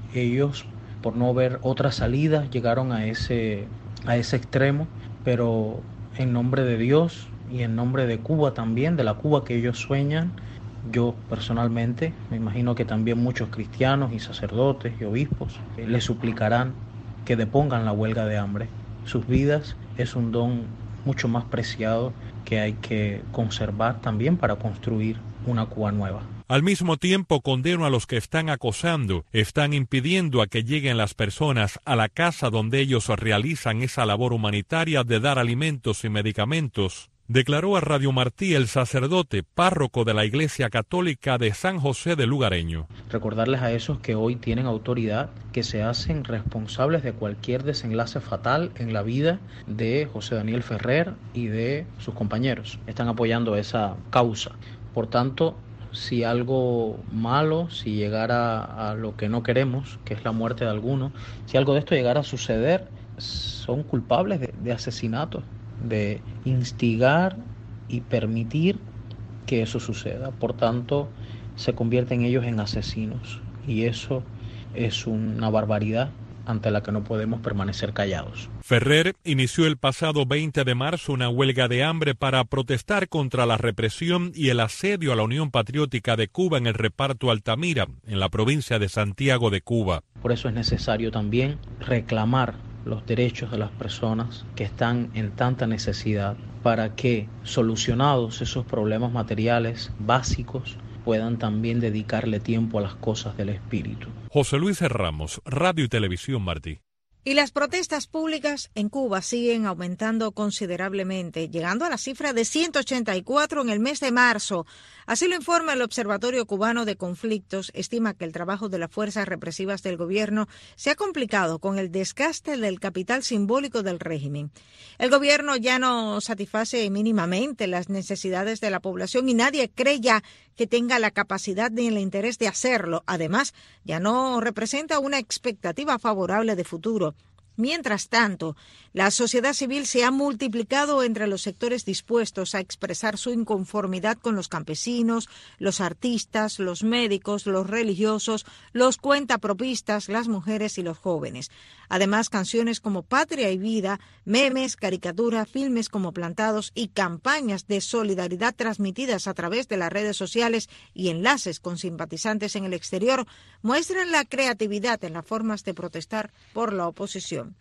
S11: ellos, por no ver otra salida, llegaron a ese, a ese extremo, pero en nombre de Dios y en nombre de Cuba también, de la Cuba que ellos sueñan, yo personalmente, me imagino que también muchos cristianos y sacerdotes y obispos eh, les suplicarán que depongan la huelga de hambre. Sus vidas es un don mucho más preciado que hay que conservar también para construir una Cuba nueva.
S9: Al mismo tiempo, condeno a los que están acosando, están impidiendo a que lleguen las personas a la casa donde ellos realizan esa labor humanitaria de dar alimentos y medicamentos, declaró a Radio Martí el sacerdote párroco de la Iglesia Católica de San José de Lugareño.
S11: Recordarles a esos que hoy tienen autoridad que se hacen responsables de cualquier desenlace fatal en la vida de José Daniel Ferrer y de sus compañeros. Están apoyando esa causa. Por tanto, si algo malo, si llegara a lo que no queremos, que es la muerte de alguno, si algo de esto llegara a suceder, son culpables de, de asesinato, de instigar y permitir que eso suceda. Por tanto, se convierten ellos en asesinos y eso es una barbaridad ante la que no podemos permanecer callados.
S9: Ferrer inició el pasado veinte de marzo una huelga de hambre para protestar contra la represión y el asedio a la Unión Patriótica de Cuba en el reparto Altamira, en la provincia de Santiago de Cuba.
S11: Por eso es necesario también reclamar los derechos de las personas que están en tanta necesidad para que, solucionados esos problemas materiales básicos, puedan también dedicarle tiempo a las cosas del espíritu.
S9: José Luis Ramos, Radio y Televisión Martí.
S3: Y las protestas públicas en Cuba siguen aumentando considerablemente, llegando a la cifra de ciento ochenta y cuatro en el mes de marzo. Así lo informa el Observatorio Cubano de Conflictos. Estima que el trabajo de las fuerzas represivas del gobierno se ha complicado con el desgaste del capital simbólico del régimen. El gobierno ya no satisface mínimamente las necesidades de la población y nadie cree ya que tenga la capacidad ni el interés de hacerlo. Además, ya no representa una expectativa favorable de futuro. Mientras tanto, la sociedad civil se ha multiplicado entre los sectores dispuestos a expresar su inconformidad con los campesinos, los artistas, los médicos, los religiosos, los cuentapropistas, las mujeres y los jóvenes. Además, canciones como Patria y Vida, memes, caricaturas, filmes como Plantados y campañas de solidaridad transmitidas a través de las redes sociales y enlaces con simpatizantes en el exterior muestran la creatividad en las formas de protestar por la oposición.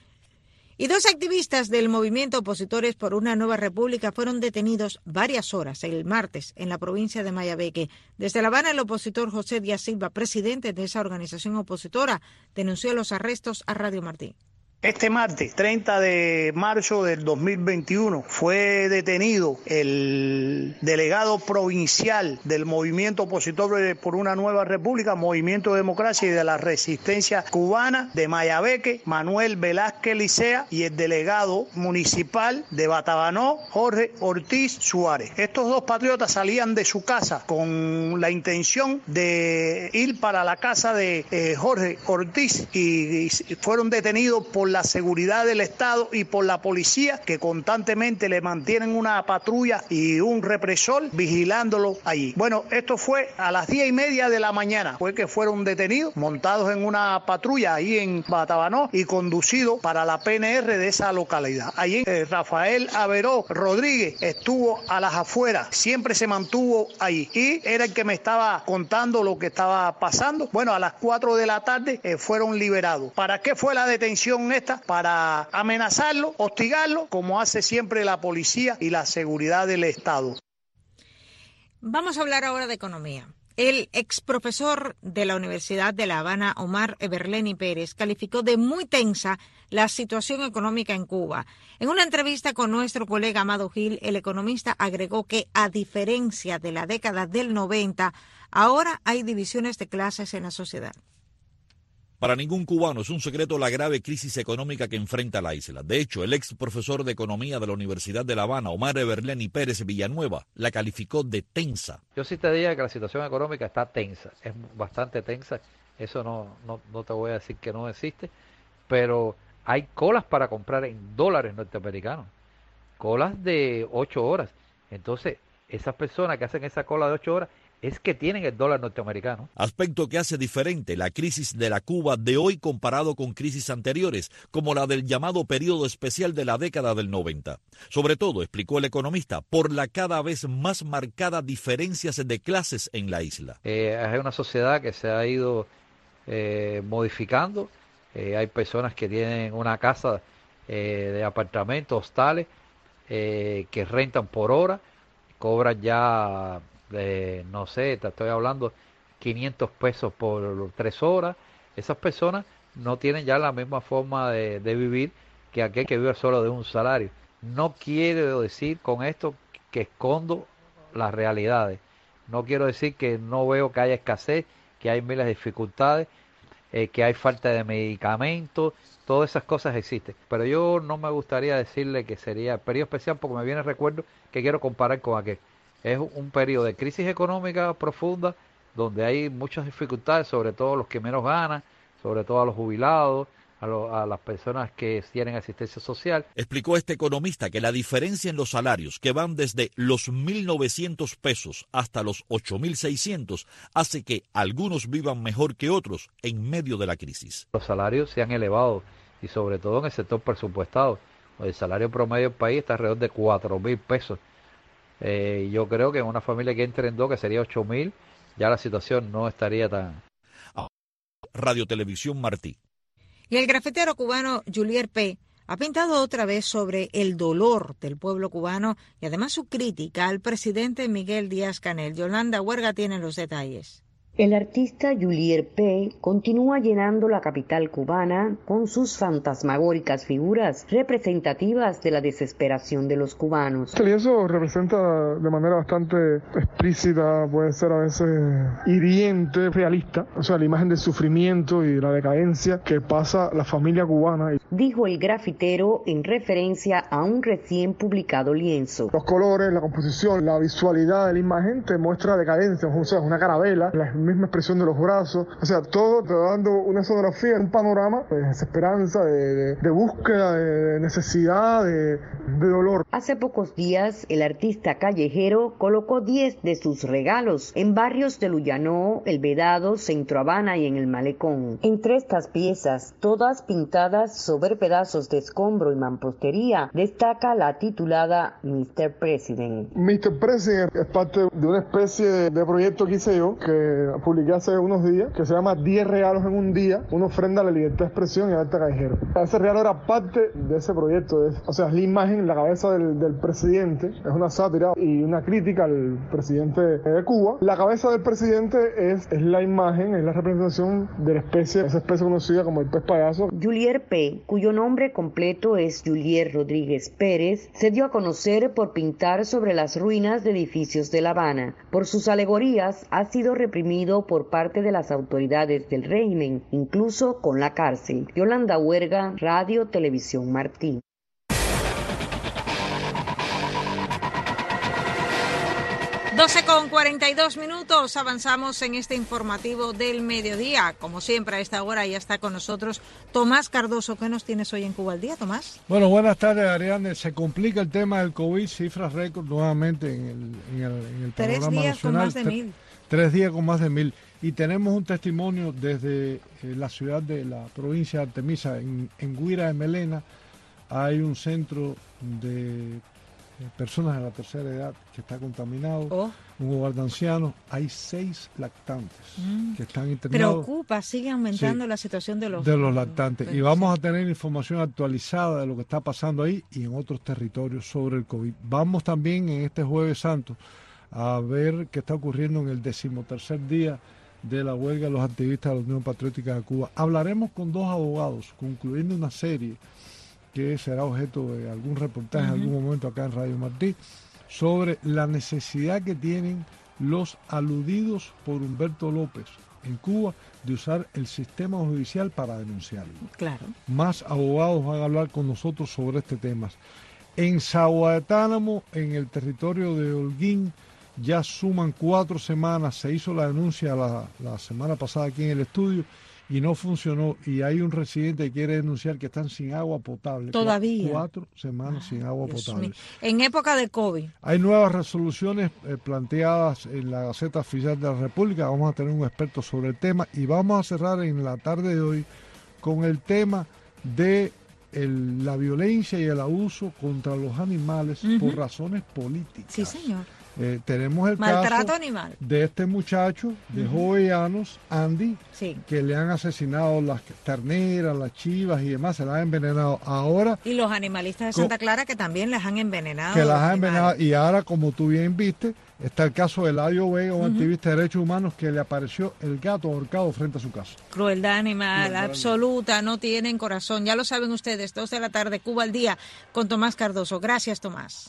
S3: Y dos activistas del movimiento Opositores por una Nueva República fueron detenidos varias horas el martes en la provincia de Mayabeque. Desde La Habana, el opositor José Díaz Silva, presidente de esa organización opositora, denunció los arrestos a Radio Martí.
S10: Este martes, treinta de marzo del dos mil veintiuno, fue detenido el delegado provincial del Movimiento Opositor por una Nueva República, Movimiento de Democracia y de la Resistencia Cubana de Mayabeque, Manuel Velázquez Licea, y el delegado municipal de Batabanó, Jorge Ortiz Suárez. Estos dos patriotas salían de su casa con la intención de ir para la casa de eh, Jorge Ortiz y, y fueron detenidos por la seguridad del Estado y por la policía, que constantemente le mantienen una patrulla y un represor vigilándolo allí. Bueno, esto fue a las diez y media de la mañana, fue que fueron detenidos, montados en una patrulla ahí en Batabanó y conducidos para la P N R de esa localidad. Allí eh, Rafael Averó Rodríguez estuvo a las afueras, siempre se mantuvo ahí y era el que me estaba contando lo que estaba pasando. Bueno, a las cuatro de la tarde eh, fueron liberados. ¿Para qué fue la detención esta? Para amenazarlo, hostigarlo, como hace siempre la policía y la seguridad del Estado.
S3: Vamos a hablar ahora de economía. El exprofesor de la Universidad de La Habana, Omar Everleni Pérez, calificó de muy tensa la situación económica en Cuba. En una entrevista con nuestro colega Amado Gil, el economista agregó que, a diferencia de la década del noventa, ahora hay divisiones de clases en la sociedad.
S12: Para ningún cubano es un secreto la grave crisis económica que enfrenta la isla. De hecho, el ex profesor de Economía de la Universidad de La Habana, Omar Everleni Pérez Villanueva, la calificó de tensa.
S13: Yo sí te diría que la situación económica está tensa, es bastante tensa. Eso no, no, no te voy a decir que no existe, pero hay colas para comprar en dólares norteamericanos, colas de ocho horas. Entonces, esas personas que hacen esa cola de ocho horas es que tienen el dólar norteamericano.
S12: Aspecto que hace diferente la crisis de la Cuba de hoy comparado con crisis anteriores, como la del llamado periodo especial de la década del noventa. Sobre todo, explicó el economista, por la cada vez más marcada diferencias de clases en la isla.
S13: Eh, es una sociedad que se ha ido eh, modificando. Eh, hay personas que tienen una casa eh, de apartamentos, hostales, eh, que rentan por hora, cobran ya, eh, no sé, te estoy hablando, quinientos pesos por tres horas. Esas personas no tienen ya la misma forma de, de vivir que aquel que vive solo de un salario. No quiero decir con esto que escondo las realidades. No quiero decir que no veo que haya escasez, que hay miles de dificultades, eh, que hay falta de medicamentos, todas esas cosas existen. Pero yo no me gustaría decirle que sería periodo especial porque me viene el recuerdo que quiero comparar con aquel. Es un periodo de crisis económica profunda donde hay muchas dificultades, sobre todo los que menos ganan, sobre todo a los jubilados, a, lo, a las personas que tienen asistencia social.
S12: Explicó este economista que la diferencia en los salarios, que van desde los mil novecientos pesos hasta los ocho mil seiscientos, hace que algunos vivan mejor que otros en medio de la crisis.
S13: Los salarios se han elevado y sobre todo en el sector presupuestado. El salario promedio del país está alrededor de cuatro mil pesos. Eh, yo creo que en una familia que entre en dos, que sería ocho mil, ya la situación no estaría tan...
S12: Radio Televisión Martí.
S3: Y el grafitero cubano Julier P. ha pintado otra vez sobre el dolor del pueblo cubano y además su crítica al presidente Miguel Díaz-Canel. Yolanda Huerga tiene los detalles.
S14: El artista Julier P. continúa llenando la capital cubana con sus fantasmagóricas figuras representativas de la desesperación de los cubanos.
S15: Este lienzo representa de manera bastante explícita, puede ser a veces hiriente, realista, o sea, la imagen del sufrimiento y la decadencia que pasa la familia cubana.
S14: Dijo el grafitero en referencia a un recién publicado lienzo.
S15: Los colores, la composición, la visualidad de la imagen te muestra decadencia, o sea, una carabela, la misma expresión de los brazos, o sea, todo te va dando una sonografía, un panorama de desesperanza, de, de, de búsqueda, de necesidad, de, de dolor.
S14: Hace pocos días, el artista callejero colocó diez de sus regalos en barrios de Luyanó, El Vedado, Centro Habana y en el Malecón. Entre estas piezas, todas pintadas sobre pedazos de escombro y mampostería, destaca la titulada mister President.
S15: mister President es parte de una especie de, de proyecto que hice yo, que publiqué hace unos días, que se llama diez regalos en un día, una ofrenda a la libertad de expresión y al arte callejero. Ese regalo era parte de ese proyecto, de, o sea, es la imagen en la cabeza del, del presidente, es una sátira y una crítica al presidente de Cuba. La cabeza del presidente es, es la imagen, es la representación de la especie, esa especie conocida como el pez payaso.
S14: Julier P., cuyo nombre completo es Julier Rodríguez Pérez, se dio a conocer por pintar sobre las ruinas de edificios de La Habana. Por sus alegorías ha sido reprimido por parte de las autoridades del régimen, incluso con la cárcel. Yolanda Huerga, Radio Televisión Martí.
S3: doce con cuarenta y dos minutos, avanzamos en este informativo del mediodía. Como siempre, a esta hora ya está con nosotros Tomás Cardoso. ¿Qué nos tienes hoy en Cuba al Día, Tomás?
S16: Bueno, buenas tardes, Ariane. Se complica el tema del COVID, cifras récord nuevamente en el, en el, en el
S3: Tres
S16: panorama
S3: días
S16: nacional.
S3: con más de mil.
S16: Tres días con más de mil. Y tenemos un testimonio desde eh, la ciudad de la provincia de Artemisa, en, en Guira de Melena. Hay un centro de eh, personas de la tercera edad que está contaminado, oh. un hogar de ancianos. Hay seis lactantes mm. que están internados.
S3: Preocupa, sigue aumentando sí, la situación de los,
S16: de los lactantes. Pero, y vamos sí. a tener información actualizada de lo que está pasando ahí y en otros territorios sobre el COVID. Vamos también en este Jueves Santo a ver qué está ocurriendo en el decimotercer día de la huelga de los activistas de la Unión Patriótica de Cuba. Hablaremos con dos abogados, concluyendo una serie que será objeto de algún reportaje uh-huh. en algún momento acá en Radio Martí, sobre la necesidad que tienen los aludidos por Humberto López en Cuba de usar el sistema judicial para denunciarlo.
S3: Claro.
S16: Más abogados van a hablar con nosotros sobre este tema. En Zahuatánamo, en el territorio de Holguín, ya suman cuatro semanas, se hizo la denuncia la, la semana pasada aquí en el estudio, y no funcionó, y hay un residente que quiere denunciar que están sin agua potable.
S3: Todavía.
S16: Cuatro semanas ah, sin agua
S3: Dios
S16: potable.
S3: Mío. En época de COVID.
S16: Hay nuevas resoluciones eh, planteadas en la Gaceta Oficial de la República. Vamos a tener un experto sobre el tema y vamos a cerrar en la tarde de hoy con el tema de el, la violencia y el abuso contra los animales uh-huh. por razones políticas.
S3: Sí, señor.
S16: Eh, tenemos el
S3: Maltrato
S16: caso
S3: animal.
S16: de este muchacho de uh-huh. Jovellanos, Andy,
S3: sí.
S16: que le han asesinado las terneras, las chivas y demás, se las han envenenado. Ahora
S3: y los animalistas de Santa Clara que también las han envenenado.
S16: Que las han envenenado. Y ahora, como tú bien viste, está el caso de Eladio Vega, un uh-huh. activista de derechos humanos, que le apareció el gato ahorcado frente a su casa.
S3: Crueldad animal, Crueldad absoluta, animal. No tienen corazón. Ya lo saben ustedes, dos de la tarde, Cuba al Día, con Tomás Cardoso. Gracias, Tomás.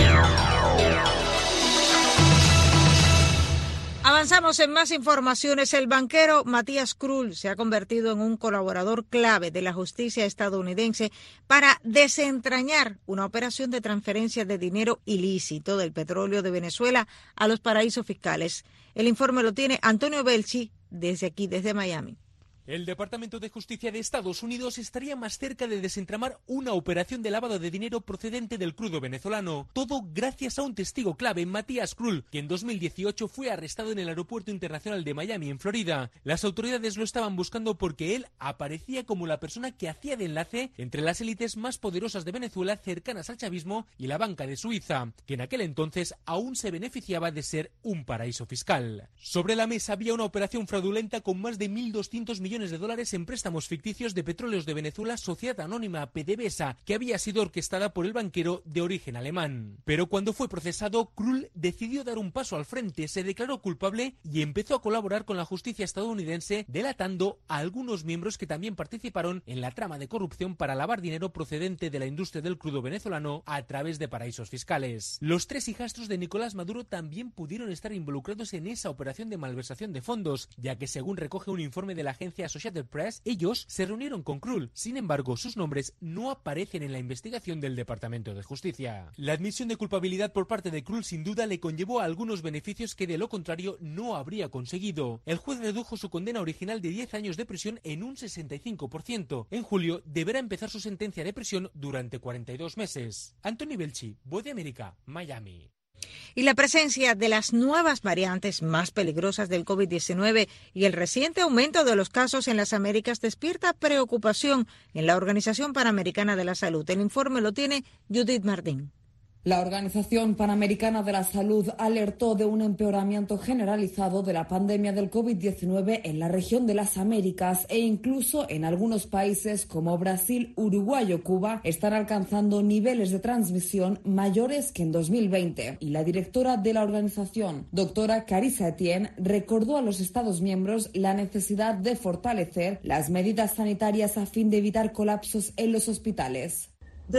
S3: Avanzamos en más informaciones. El banquero Matías Krull se ha convertido en un colaborador clave de la justicia estadounidense para desentrañar una operación de transferencia de dinero ilícito del petróleo de Venezuela a los paraísos fiscales. El informe lo tiene Antonio Belchi desde aquí, desde Miami.
S17: El Departamento de Justicia de Estados Unidos estaría más cerca de desentramar una operación de lavado de dinero procedente del crudo venezolano. Todo gracias a un testigo clave, Matías Krull, que en dos mil dieciocho fue arrestado en el Aeropuerto Internacional de Miami, en Florida. Las autoridades lo estaban buscando porque él aparecía como la persona que hacía de enlace entre las élites más poderosas de Venezuela cercanas al chavismo y la banca de Suiza, que en aquel entonces aún se beneficiaba de ser un paraíso fiscal. Sobre la mesa había una operación fraudulenta con más de mil doscientos millones de dólares en préstamos ficticios de petróleos de Venezuela, sociedad anónima PDVSA, que había sido orquestada por el banquero de origen alemán. Pero cuando fue procesado, Krull decidió dar un paso al frente, se declaró culpable y empezó a colaborar con la justicia estadounidense, delatando a algunos miembros que también participaron en la trama de corrupción para lavar dinero procedente de la industria del crudo venezolano a través de paraísos fiscales. Los tres hijastros de Nicolás Maduro también pudieron estar involucrados en esa operación de malversación de fondos, ya que según recoge un informe de la agencia Associated Press, ellos se reunieron con Krull. Sin embargo, sus nombres no aparecen en la investigación del Departamento de Justicia. La admisión de culpabilidad por parte de Krull sin duda le conllevó a algunos beneficios que de lo contrario no habría conseguido. El juez redujo su condena original de diez años de prisión en un sesenta y cinco por ciento. En julio deberá empezar su sentencia de prisión durante cuarenta y dos meses. Anthony Belchi, Voz de América, Miami.
S3: Y la presencia de las nuevas variantes más peligrosas del COVID diecinueve y el reciente aumento de los casos en las Américas despierta preocupación en la Organización Panamericana de la Salud. El informe lo tiene Judith Martín.
S18: La Organización Panamericana de la Salud alertó de un empeoramiento generalizado de la pandemia del COVID diecinueve en la región de las Américas e incluso en algunos países como Brasil, Uruguay o Cuba están alcanzando niveles de transmisión mayores que en dos mil veinte. Y la directora de la organización, doctora Carissa Etienne, recordó a los Estados miembros la necesidad de fortalecer las medidas sanitarias a fin de evitar colapsos en los hospitales.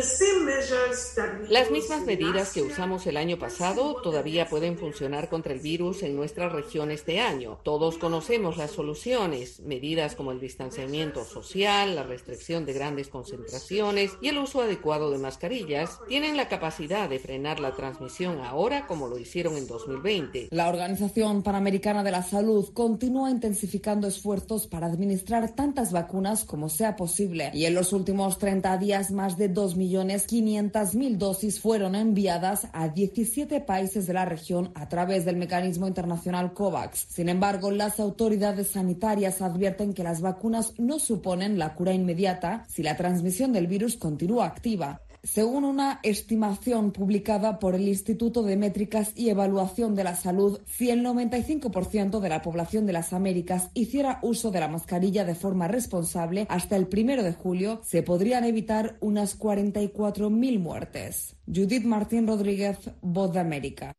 S1: Las mismas medidas que usamos el año pasado todavía pueden funcionar contra el virus en nuestra región este año. Todos conocemos las soluciones, medidas como el distanciamiento social, la restricción de grandes concentraciones y el uso adecuado de mascarillas tienen la capacidad de frenar la transmisión ahora como lo hicieron en dos mil veinte.
S18: La Organización Panamericana de la Salud continúa intensificando esfuerzos para administrar tantas vacunas como sea posible y en los últimos treinta días más de dos millones quinientas mil dosis fueron enviadas a diecisiete países de la región a través del mecanismo internacional COVAX. Sin embargo, las autoridades sanitarias advierten que las vacunas no suponen la cura inmediata si la transmisión del virus continúa activa. Según una estimación publicada por el Instituto de Métricas y Evaluación de la Salud, si el noventa y cinco por ciento de la población de las Américas hiciera uso de la mascarilla de forma responsable hasta el primero de julio, se podrían evitar unas cuarenta y cuatro mil muertes. Judith Martín Rodríguez, Voz de América.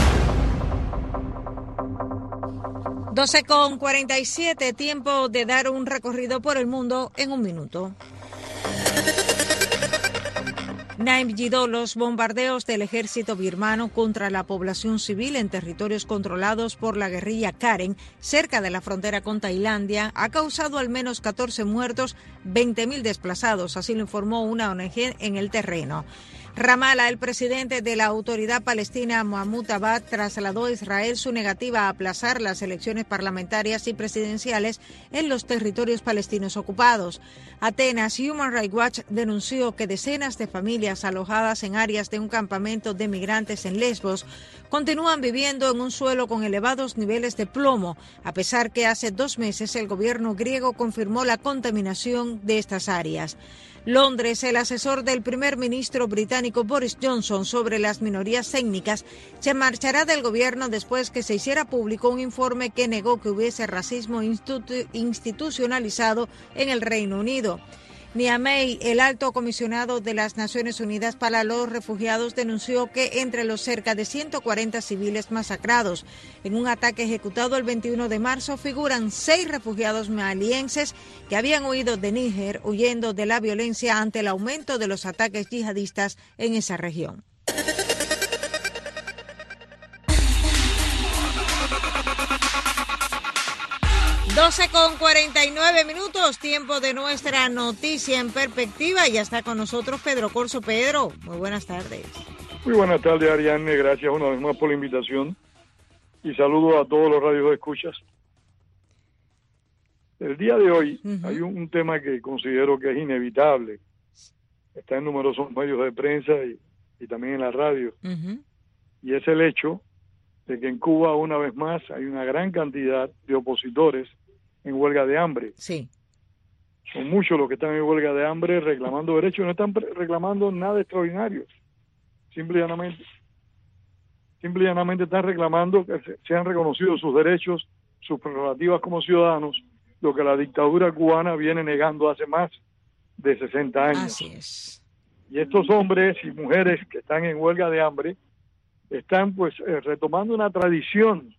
S3: doce con cuarenta y siete, tiempo de dar un recorrido por el mundo en un minuto. Naim Yido, los bombardeos del ejército birmano contra la población civil en territorios controlados por la guerrilla Karen, cerca de la frontera con Tailandia, ha causado al menos catorce muertos, veinte mil desplazados, así lo informó una O N G en el terreno. Ramallah, el presidente de la Autoridad Palestina, Mahmoud Abbas, trasladó a Israel su negativa a aplazar las elecciones parlamentarias y presidenciales en los territorios palestinos ocupados. Atenas, Human Rights Watch denunció que decenas de familias alojadas en áreas de un campamento de migrantes en Lesbos continúan viviendo en un suelo con elevados niveles de plomo, a pesar que hace dos meses el gobierno griego confirmó la contaminación de estas áreas. Londres, el asesor del primer ministro británico Boris Johnson sobre las minorías étnicas, se marchará del gobierno después que se hiciera público un informe que negó que hubiese racismo institu- institucionalizado en el Reino Unido. Niamey, el alto comisionado de las Naciones Unidas para los Refugiados, denunció que entre los cerca de ciento cuarenta civiles masacrados en un ataque ejecutado el veintiuno de marzo figuran seis refugiados malienses que habían huido de Níger huyendo de la violencia ante el aumento de los ataques yihadistas en esa región. doce con cuarenta y nueve minutos, tiempo de nuestra noticia en perspectiva. Ya está con nosotros Pedro Corso. Pedro, muy buenas tardes.
S19: Muy buenas tardes, Ariadne. Gracias una vez más por la invitación. Y saludo a todos los radios de escuchas. El día de hoy uh-huh. hay un, un tema que considero que es inevitable. Está en numerosos medios de prensa y, y también en la radio. Uh-huh. Y es el hecho de que en Cuba, una vez más, hay una gran cantidad de opositores en huelga de hambre.
S3: Sí.
S19: Son muchos los que están en huelga de hambre reclamando derechos, no están reclamando nada extraordinario. Simple y llanamente, simple y llanamente están reclamando que se, sean reconocidos sus derechos, sus prerrogativas como ciudadanos, lo que la dictadura cubana viene negando hace más de sesenta años.
S3: Así es.
S19: Y estos hombres y mujeres que están en huelga de hambre están pues eh, retomando una tradición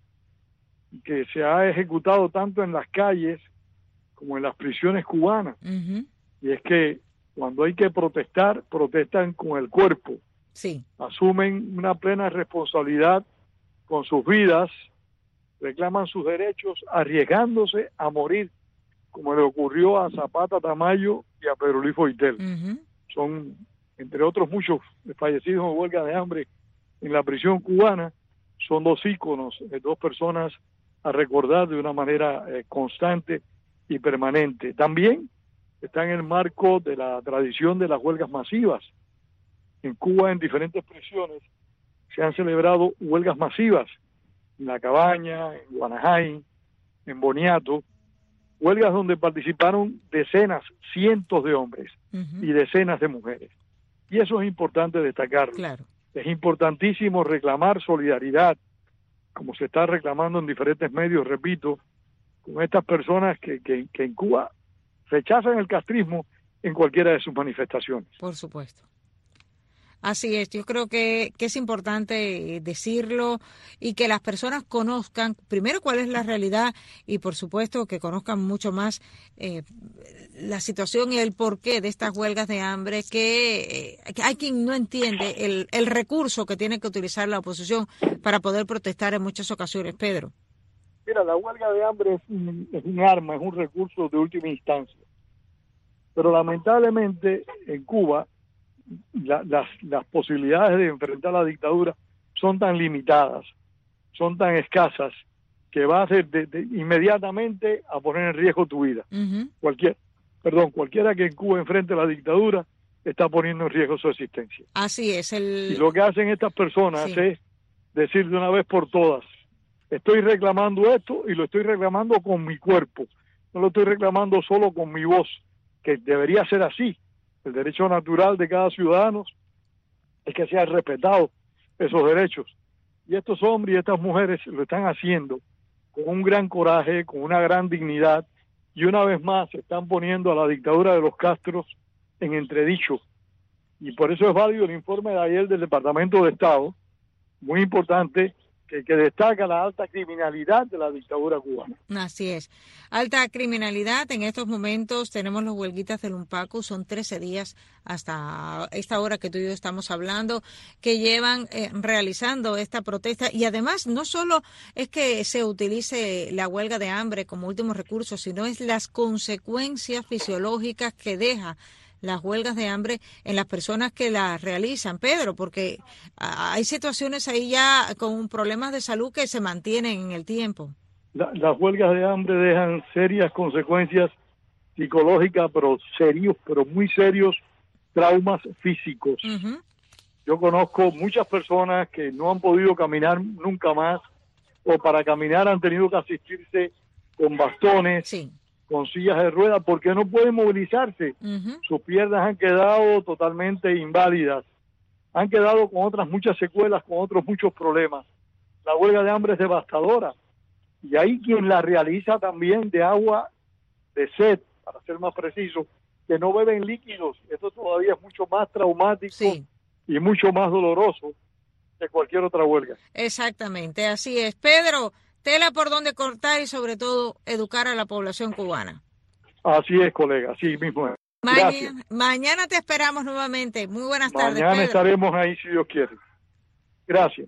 S19: que se ha ejecutado tanto en las calles como en las prisiones cubanas. Uh-huh. Y es que cuando hay que protestar, protestan con el cuerpo.
S3: Sí.
S19: Asumen una plena responsabilidad con sus vidas, reclaman sus derechos arriesgándose a morir, como le ocurrió a Zapata Tamayo y a Pedro Luis Foitel. Uh-huh. Son, entre otros muchos fallecidos en huelga de hambre en la prisión cubana, son dos íconos, eh, dos personas a recordar de una manera eh, constante y permanente. También está en el marco de la tradición de las huelgas masivas. En Cuba, en diferentes prisiones, se han celebrado huelgas masivas, en La Cabaña, en Guanajain, en Boniato, huelgas donde participaron decenas, cientos de hombres uh-huh. y decenas de mujeres. Y eso es importante destacarlo.
S3: Claro.
S19: Es importantísimo reclamar solidaridad, como se está reclamando en diferentes medios, repito, con estas personas que, que, que en Cuba rechazan el castrismo en cualquiera de sus manifestaciones.
S3: Por supuesto. Así es, yo creo que, que es importante decirlo y que las personas conozcan primero cuál es la realidad y por supuesto que conozcan mucho más eh, la situación y el porqué de estas huelgas de hambre, que, eh, que hay quien no entiende el, el recurso que tiene que utilizar la oposición para poder protestar en muchas ocasiones. Pedro.
S19: Mira, la huelga de hambre es un, es un arma, es un recurso de última instancia, pero lamentablemente en Cuba La, las, las posibilidades de enfrentar la dictadura son tan limitadas, son tan escasas, que va a ser de, de, inmediatamente a poner en riesgo tu vida. Uh-huh. Cualquier, perdón, cualquiera que en Cuba enfrente la dictadura está poniendo en riesgo su existencia.
S3: Así es. El...
S19: Y lo que hacen estas personas sí. es decir de una vez por todas, estoy reclamando esto y lo estoy reclamando con mi cuerpo, no lo estoy reclamando solo con mi voz, que debería ser así. El derecho natural de cada ciudadano es que sean respetados esos derechos. Y estos hombres y estas mujeres lo están haciendo con un gran coraje, con una gran dignidad, y una vez más se están poniendo a la dictadura de los Castros en entredicho. Y por eso es válido el informe de ayer del Departamento de Estado, muy importante, que, que destaca la alta criminalidad de la dictadura cubana.
S3: Así es. Alta criminalidad. En estos momentos tenemos los huelguitas del Unpacu, son trece días hasta esta hora que tú y yo estamos hablando, que llevan eh, realizando esta protesta. Y además no solo es que se utilice la huelga de hambre como último recurso, sino es las consecuencias fisiológicas que deja las huelgas de hambre en las personas que las realizan, Pedro, porque hay situaciones ahí ya con problemas de salud que se mantienen en el tiempo.
S19: La, las huelgas de hambre dejan serias consecuencias psicológicas, pero serios, pero muy serios traumas físicos. Uh-huh. Yo conozco muchas personas que no han podido caminar nunca más, o para caminar han tenido que asistirse con bastones, sí, con sillas de ruedas, porque no pueden movilizarse. Uh-huh. Sus piernas han quedado totalmente inválidas, han quedado con otras muchas secuelas, con otros muchos problemas. La huelga de hambre es devastadora, y hay quien la realiza también de agua de sed, para ser más preciso, que no beben líquidos. Esto todavía es mucho más traumático, sí, y mucho más doloroso que cualquier otra huelga.
S3: Exactamente, así es. Pedro, tela por donde cortar y sobre todo educar a la población cubana.
S19: Así es, colega, así mismo es.
S3: Mañana, mañana te esperamos nuevamente. Muy buenas tardes,
S19: Mañana
S3: Pedro.
S19: Estaremos ahí si Dios quiere. Gracias.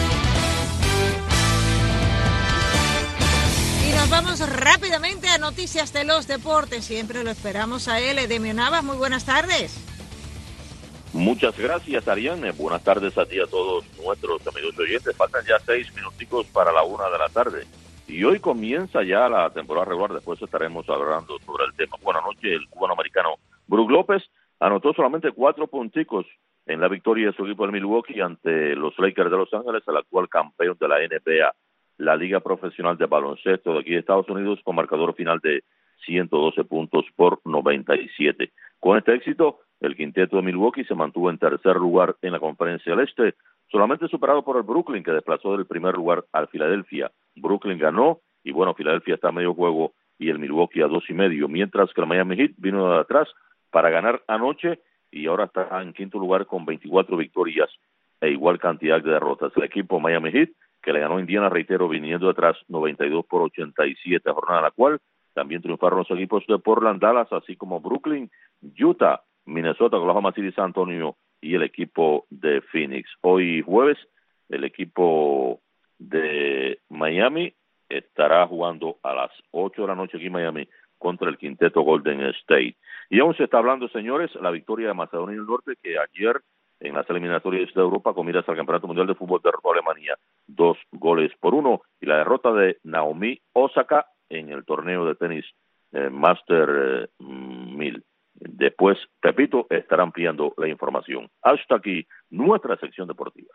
S3: Y nos vamos rápidamente a noticias de los deportes. Siempre lo esperamos a él. Edemio Navas, muy buenas tardes.
S2: Muchas gracias, Ariane. Buenas tardes a ti y a todos nuestros amigos oyentes. Faltan ya seis minuticos para la una de la tarde. Y hoy comienza ya la temporada regular. Después estaremos hablando sobre el tema. Buenas noches. El cubano-americano Brook López anotó solamente cuatro punticos en la victoria de su equipo de Milwaukee ante los Lakers de Los Ángeles, el actual campeón de la N B A, la Liga Profesional de Baloncesto de aquí de Estados Unidos, con marcador final de ciento doce puntos por noventa y siete. Con este éxito, el quinteto de Milwaukee se mantuvo en tercer lugar en la Conferencia del Este, solamente superado por el Brooklyn, que desplazó del primer lugar al Filadelfia. Brooklyn ganó, y bueno, Filadelfia está a medio juego, y el Milwaukee a dos y medio, mientras que el Miami Heat vino de atrás para ganar anoche, y ahora está en quinto lugar con veinticuatro victorias e igual cantidad de derrotas. El equipo Miami Heat, que le ganó a Indiana, reitero, viniendo de atrás noventa y dos por ochenta y siete, jornada en la cual también triunfaron los equipos de Portland, Dallas, así como Brooklyn, Utah, Minnesota, Oklahoma City, San Antonio y el equipo de Phoenix. Hoy jueves, el equipo de Miami estará jugando a las ocho de la noche aquí en Miami contra el quinteto Golden State. Y aún se está hablando, señores, la victoria de Macedonia del Norte, que ayer en las eliminatorias de Europa con miras al Campeonato Mundial de Fútbol derrotó a Alemania dos goles por uno, y la derrota de Naomi Osaka en el torneo de tenis eh, Master eh, mil. Después, repito, estará ampliando la información. Hasta aquí nuestra sección deportiva.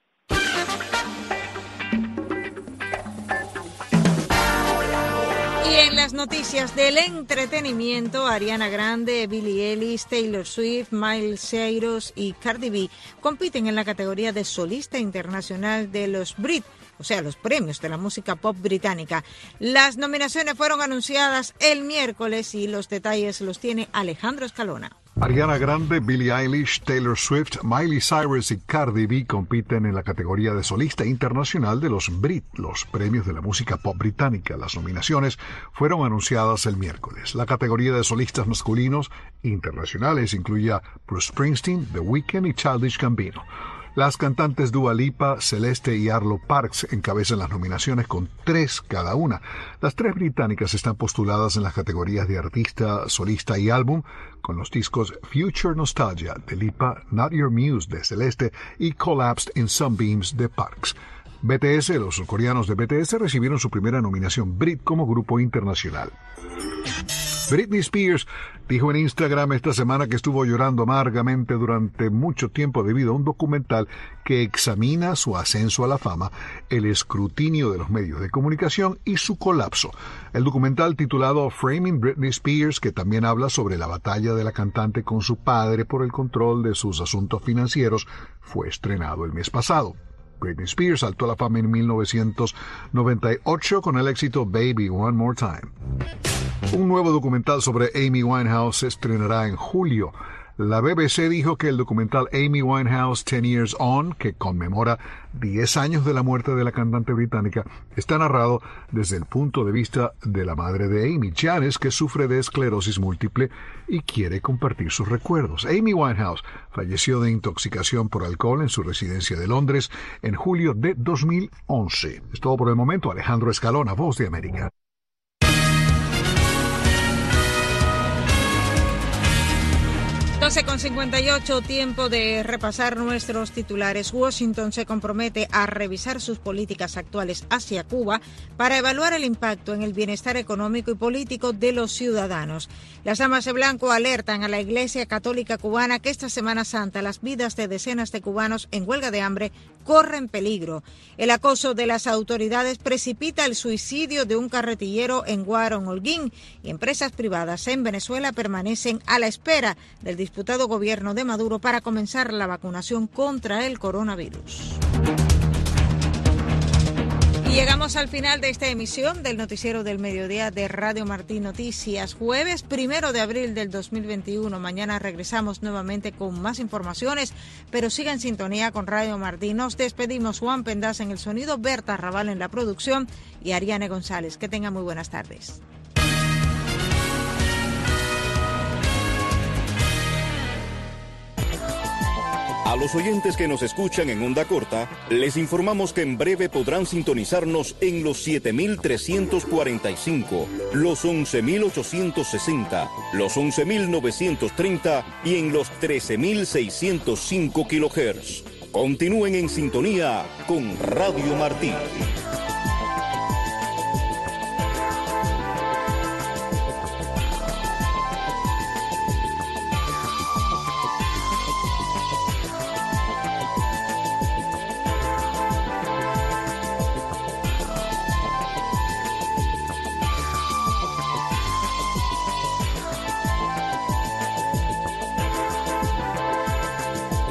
S3: Y en las noticias del entretenimiento, Ariana Grande, Billie Eilish, Taylor Swift, Miley Cyrus y Cardi B compiten en la categoría de solista internacional de los Brit, o sea, los premios de la música pop británica. Las nominaciones fueron anunciadas el miércoles y los detalles los tiene Alejandro Escalona.
S20: Ariana Grande, Billie Eilish, Taylor Swift, Miley Cyrus y Cardi B compiten en la categoría de solista internacional de los Brit, los premios de la música pop británica. Las nominaciones fueron anunciadas el miércoles. La categoría de solistas masculinos internacionales incluye a Bruce Springsteen, The Weeknd y Childish Gambino. Las cantantes Dua Lipa, Celeste y Arlo Parks encabezan las nominaciones con tres cada una. Las tres británicas están postuladas en las categorías de artista, solista y álbum, con los discos Future Nostalgia de Lipa, Not Your Muse de Celeste y Collapsed in Sunbeams de Parks. B T S, los surcoreanos de B T S, recibieron su primera nominación Brit como grupo internacional. Britney Spears dijo en Instagram esta semana que estuvo llorando amargamente durante mucho tiempo debido a un documental que examina su ascenso a la fama, el escrutinio de los medios de comunicación y su colapso. El documental titulado Framing Britney Spears, que también habla sobre la batalla de la cantante con su padre por el control de sus asuntos financieros, fue estrenado el mes pasado. Britney Spears saltó a la fama en mil novecientos noventa y ocho con el éxito Baby One More Time. Un nuevo documental sobre Amy Winehouse se estrenará en julio. La B B C dijo que el documental Amy Winehouse Ten Years On, que conmemora diez años de la muerte de la cantante británica, está narrado desde el punto de vista de la madre de Amy, Janice, que sufre de esclerosis múltiple y quiere compartir sus recuerdos. Amy Winehouse falleció de intoxicación por alcohol en su residencia de Londres en julio de dos mil once. Es todo por el momento. Alejandro Escalona, Voz de América.
S3: doce con cincuenta y ocho, tiempo de repasar nuestros titulares. Washington se compromete a revisar sus políticas actuales hacia Cuba para evaluar el impacto en el bienestar económico y político de los ciudadanos. Las damas de blanco alertan a la Iglesia Católica Cubana que esta Semana Santa las vidas de decenas de cubanos en huelga de hambre corren peligro. El acoso de las autoridades precipita el suicidio de un carretillero en Guarón, Holguín, y empresas privadas en Venezuela permanecen a la espera del disputado gobierno de Maduro para comenzar la vacunación contra el coronavirus. Y llegamos al final de esta emisión del Noticiero del Mediodía de Radio Martí Noticias, jueves primero de abril del dos mil veintiuno. Mañana regresamos nuevamente con más informaciones, pero siga en sintonía con Radio Martí. Nos despedimos. Juan Pendas en el sonido, Berta Raval en la producción y Ariane González. Que tengan muy buenas tardes.
S4: A los oyentes que nos escuchan en onda corta, les informamos que en breve podrán sintonizarnos en los siete mil trescientos cuarenta y cinco, los once mil ochocientos sesenta, los once mil novecientos treinta y en los trece mil seiscientos cinco kilohertz. Continúen en sintonía con Radio Martí.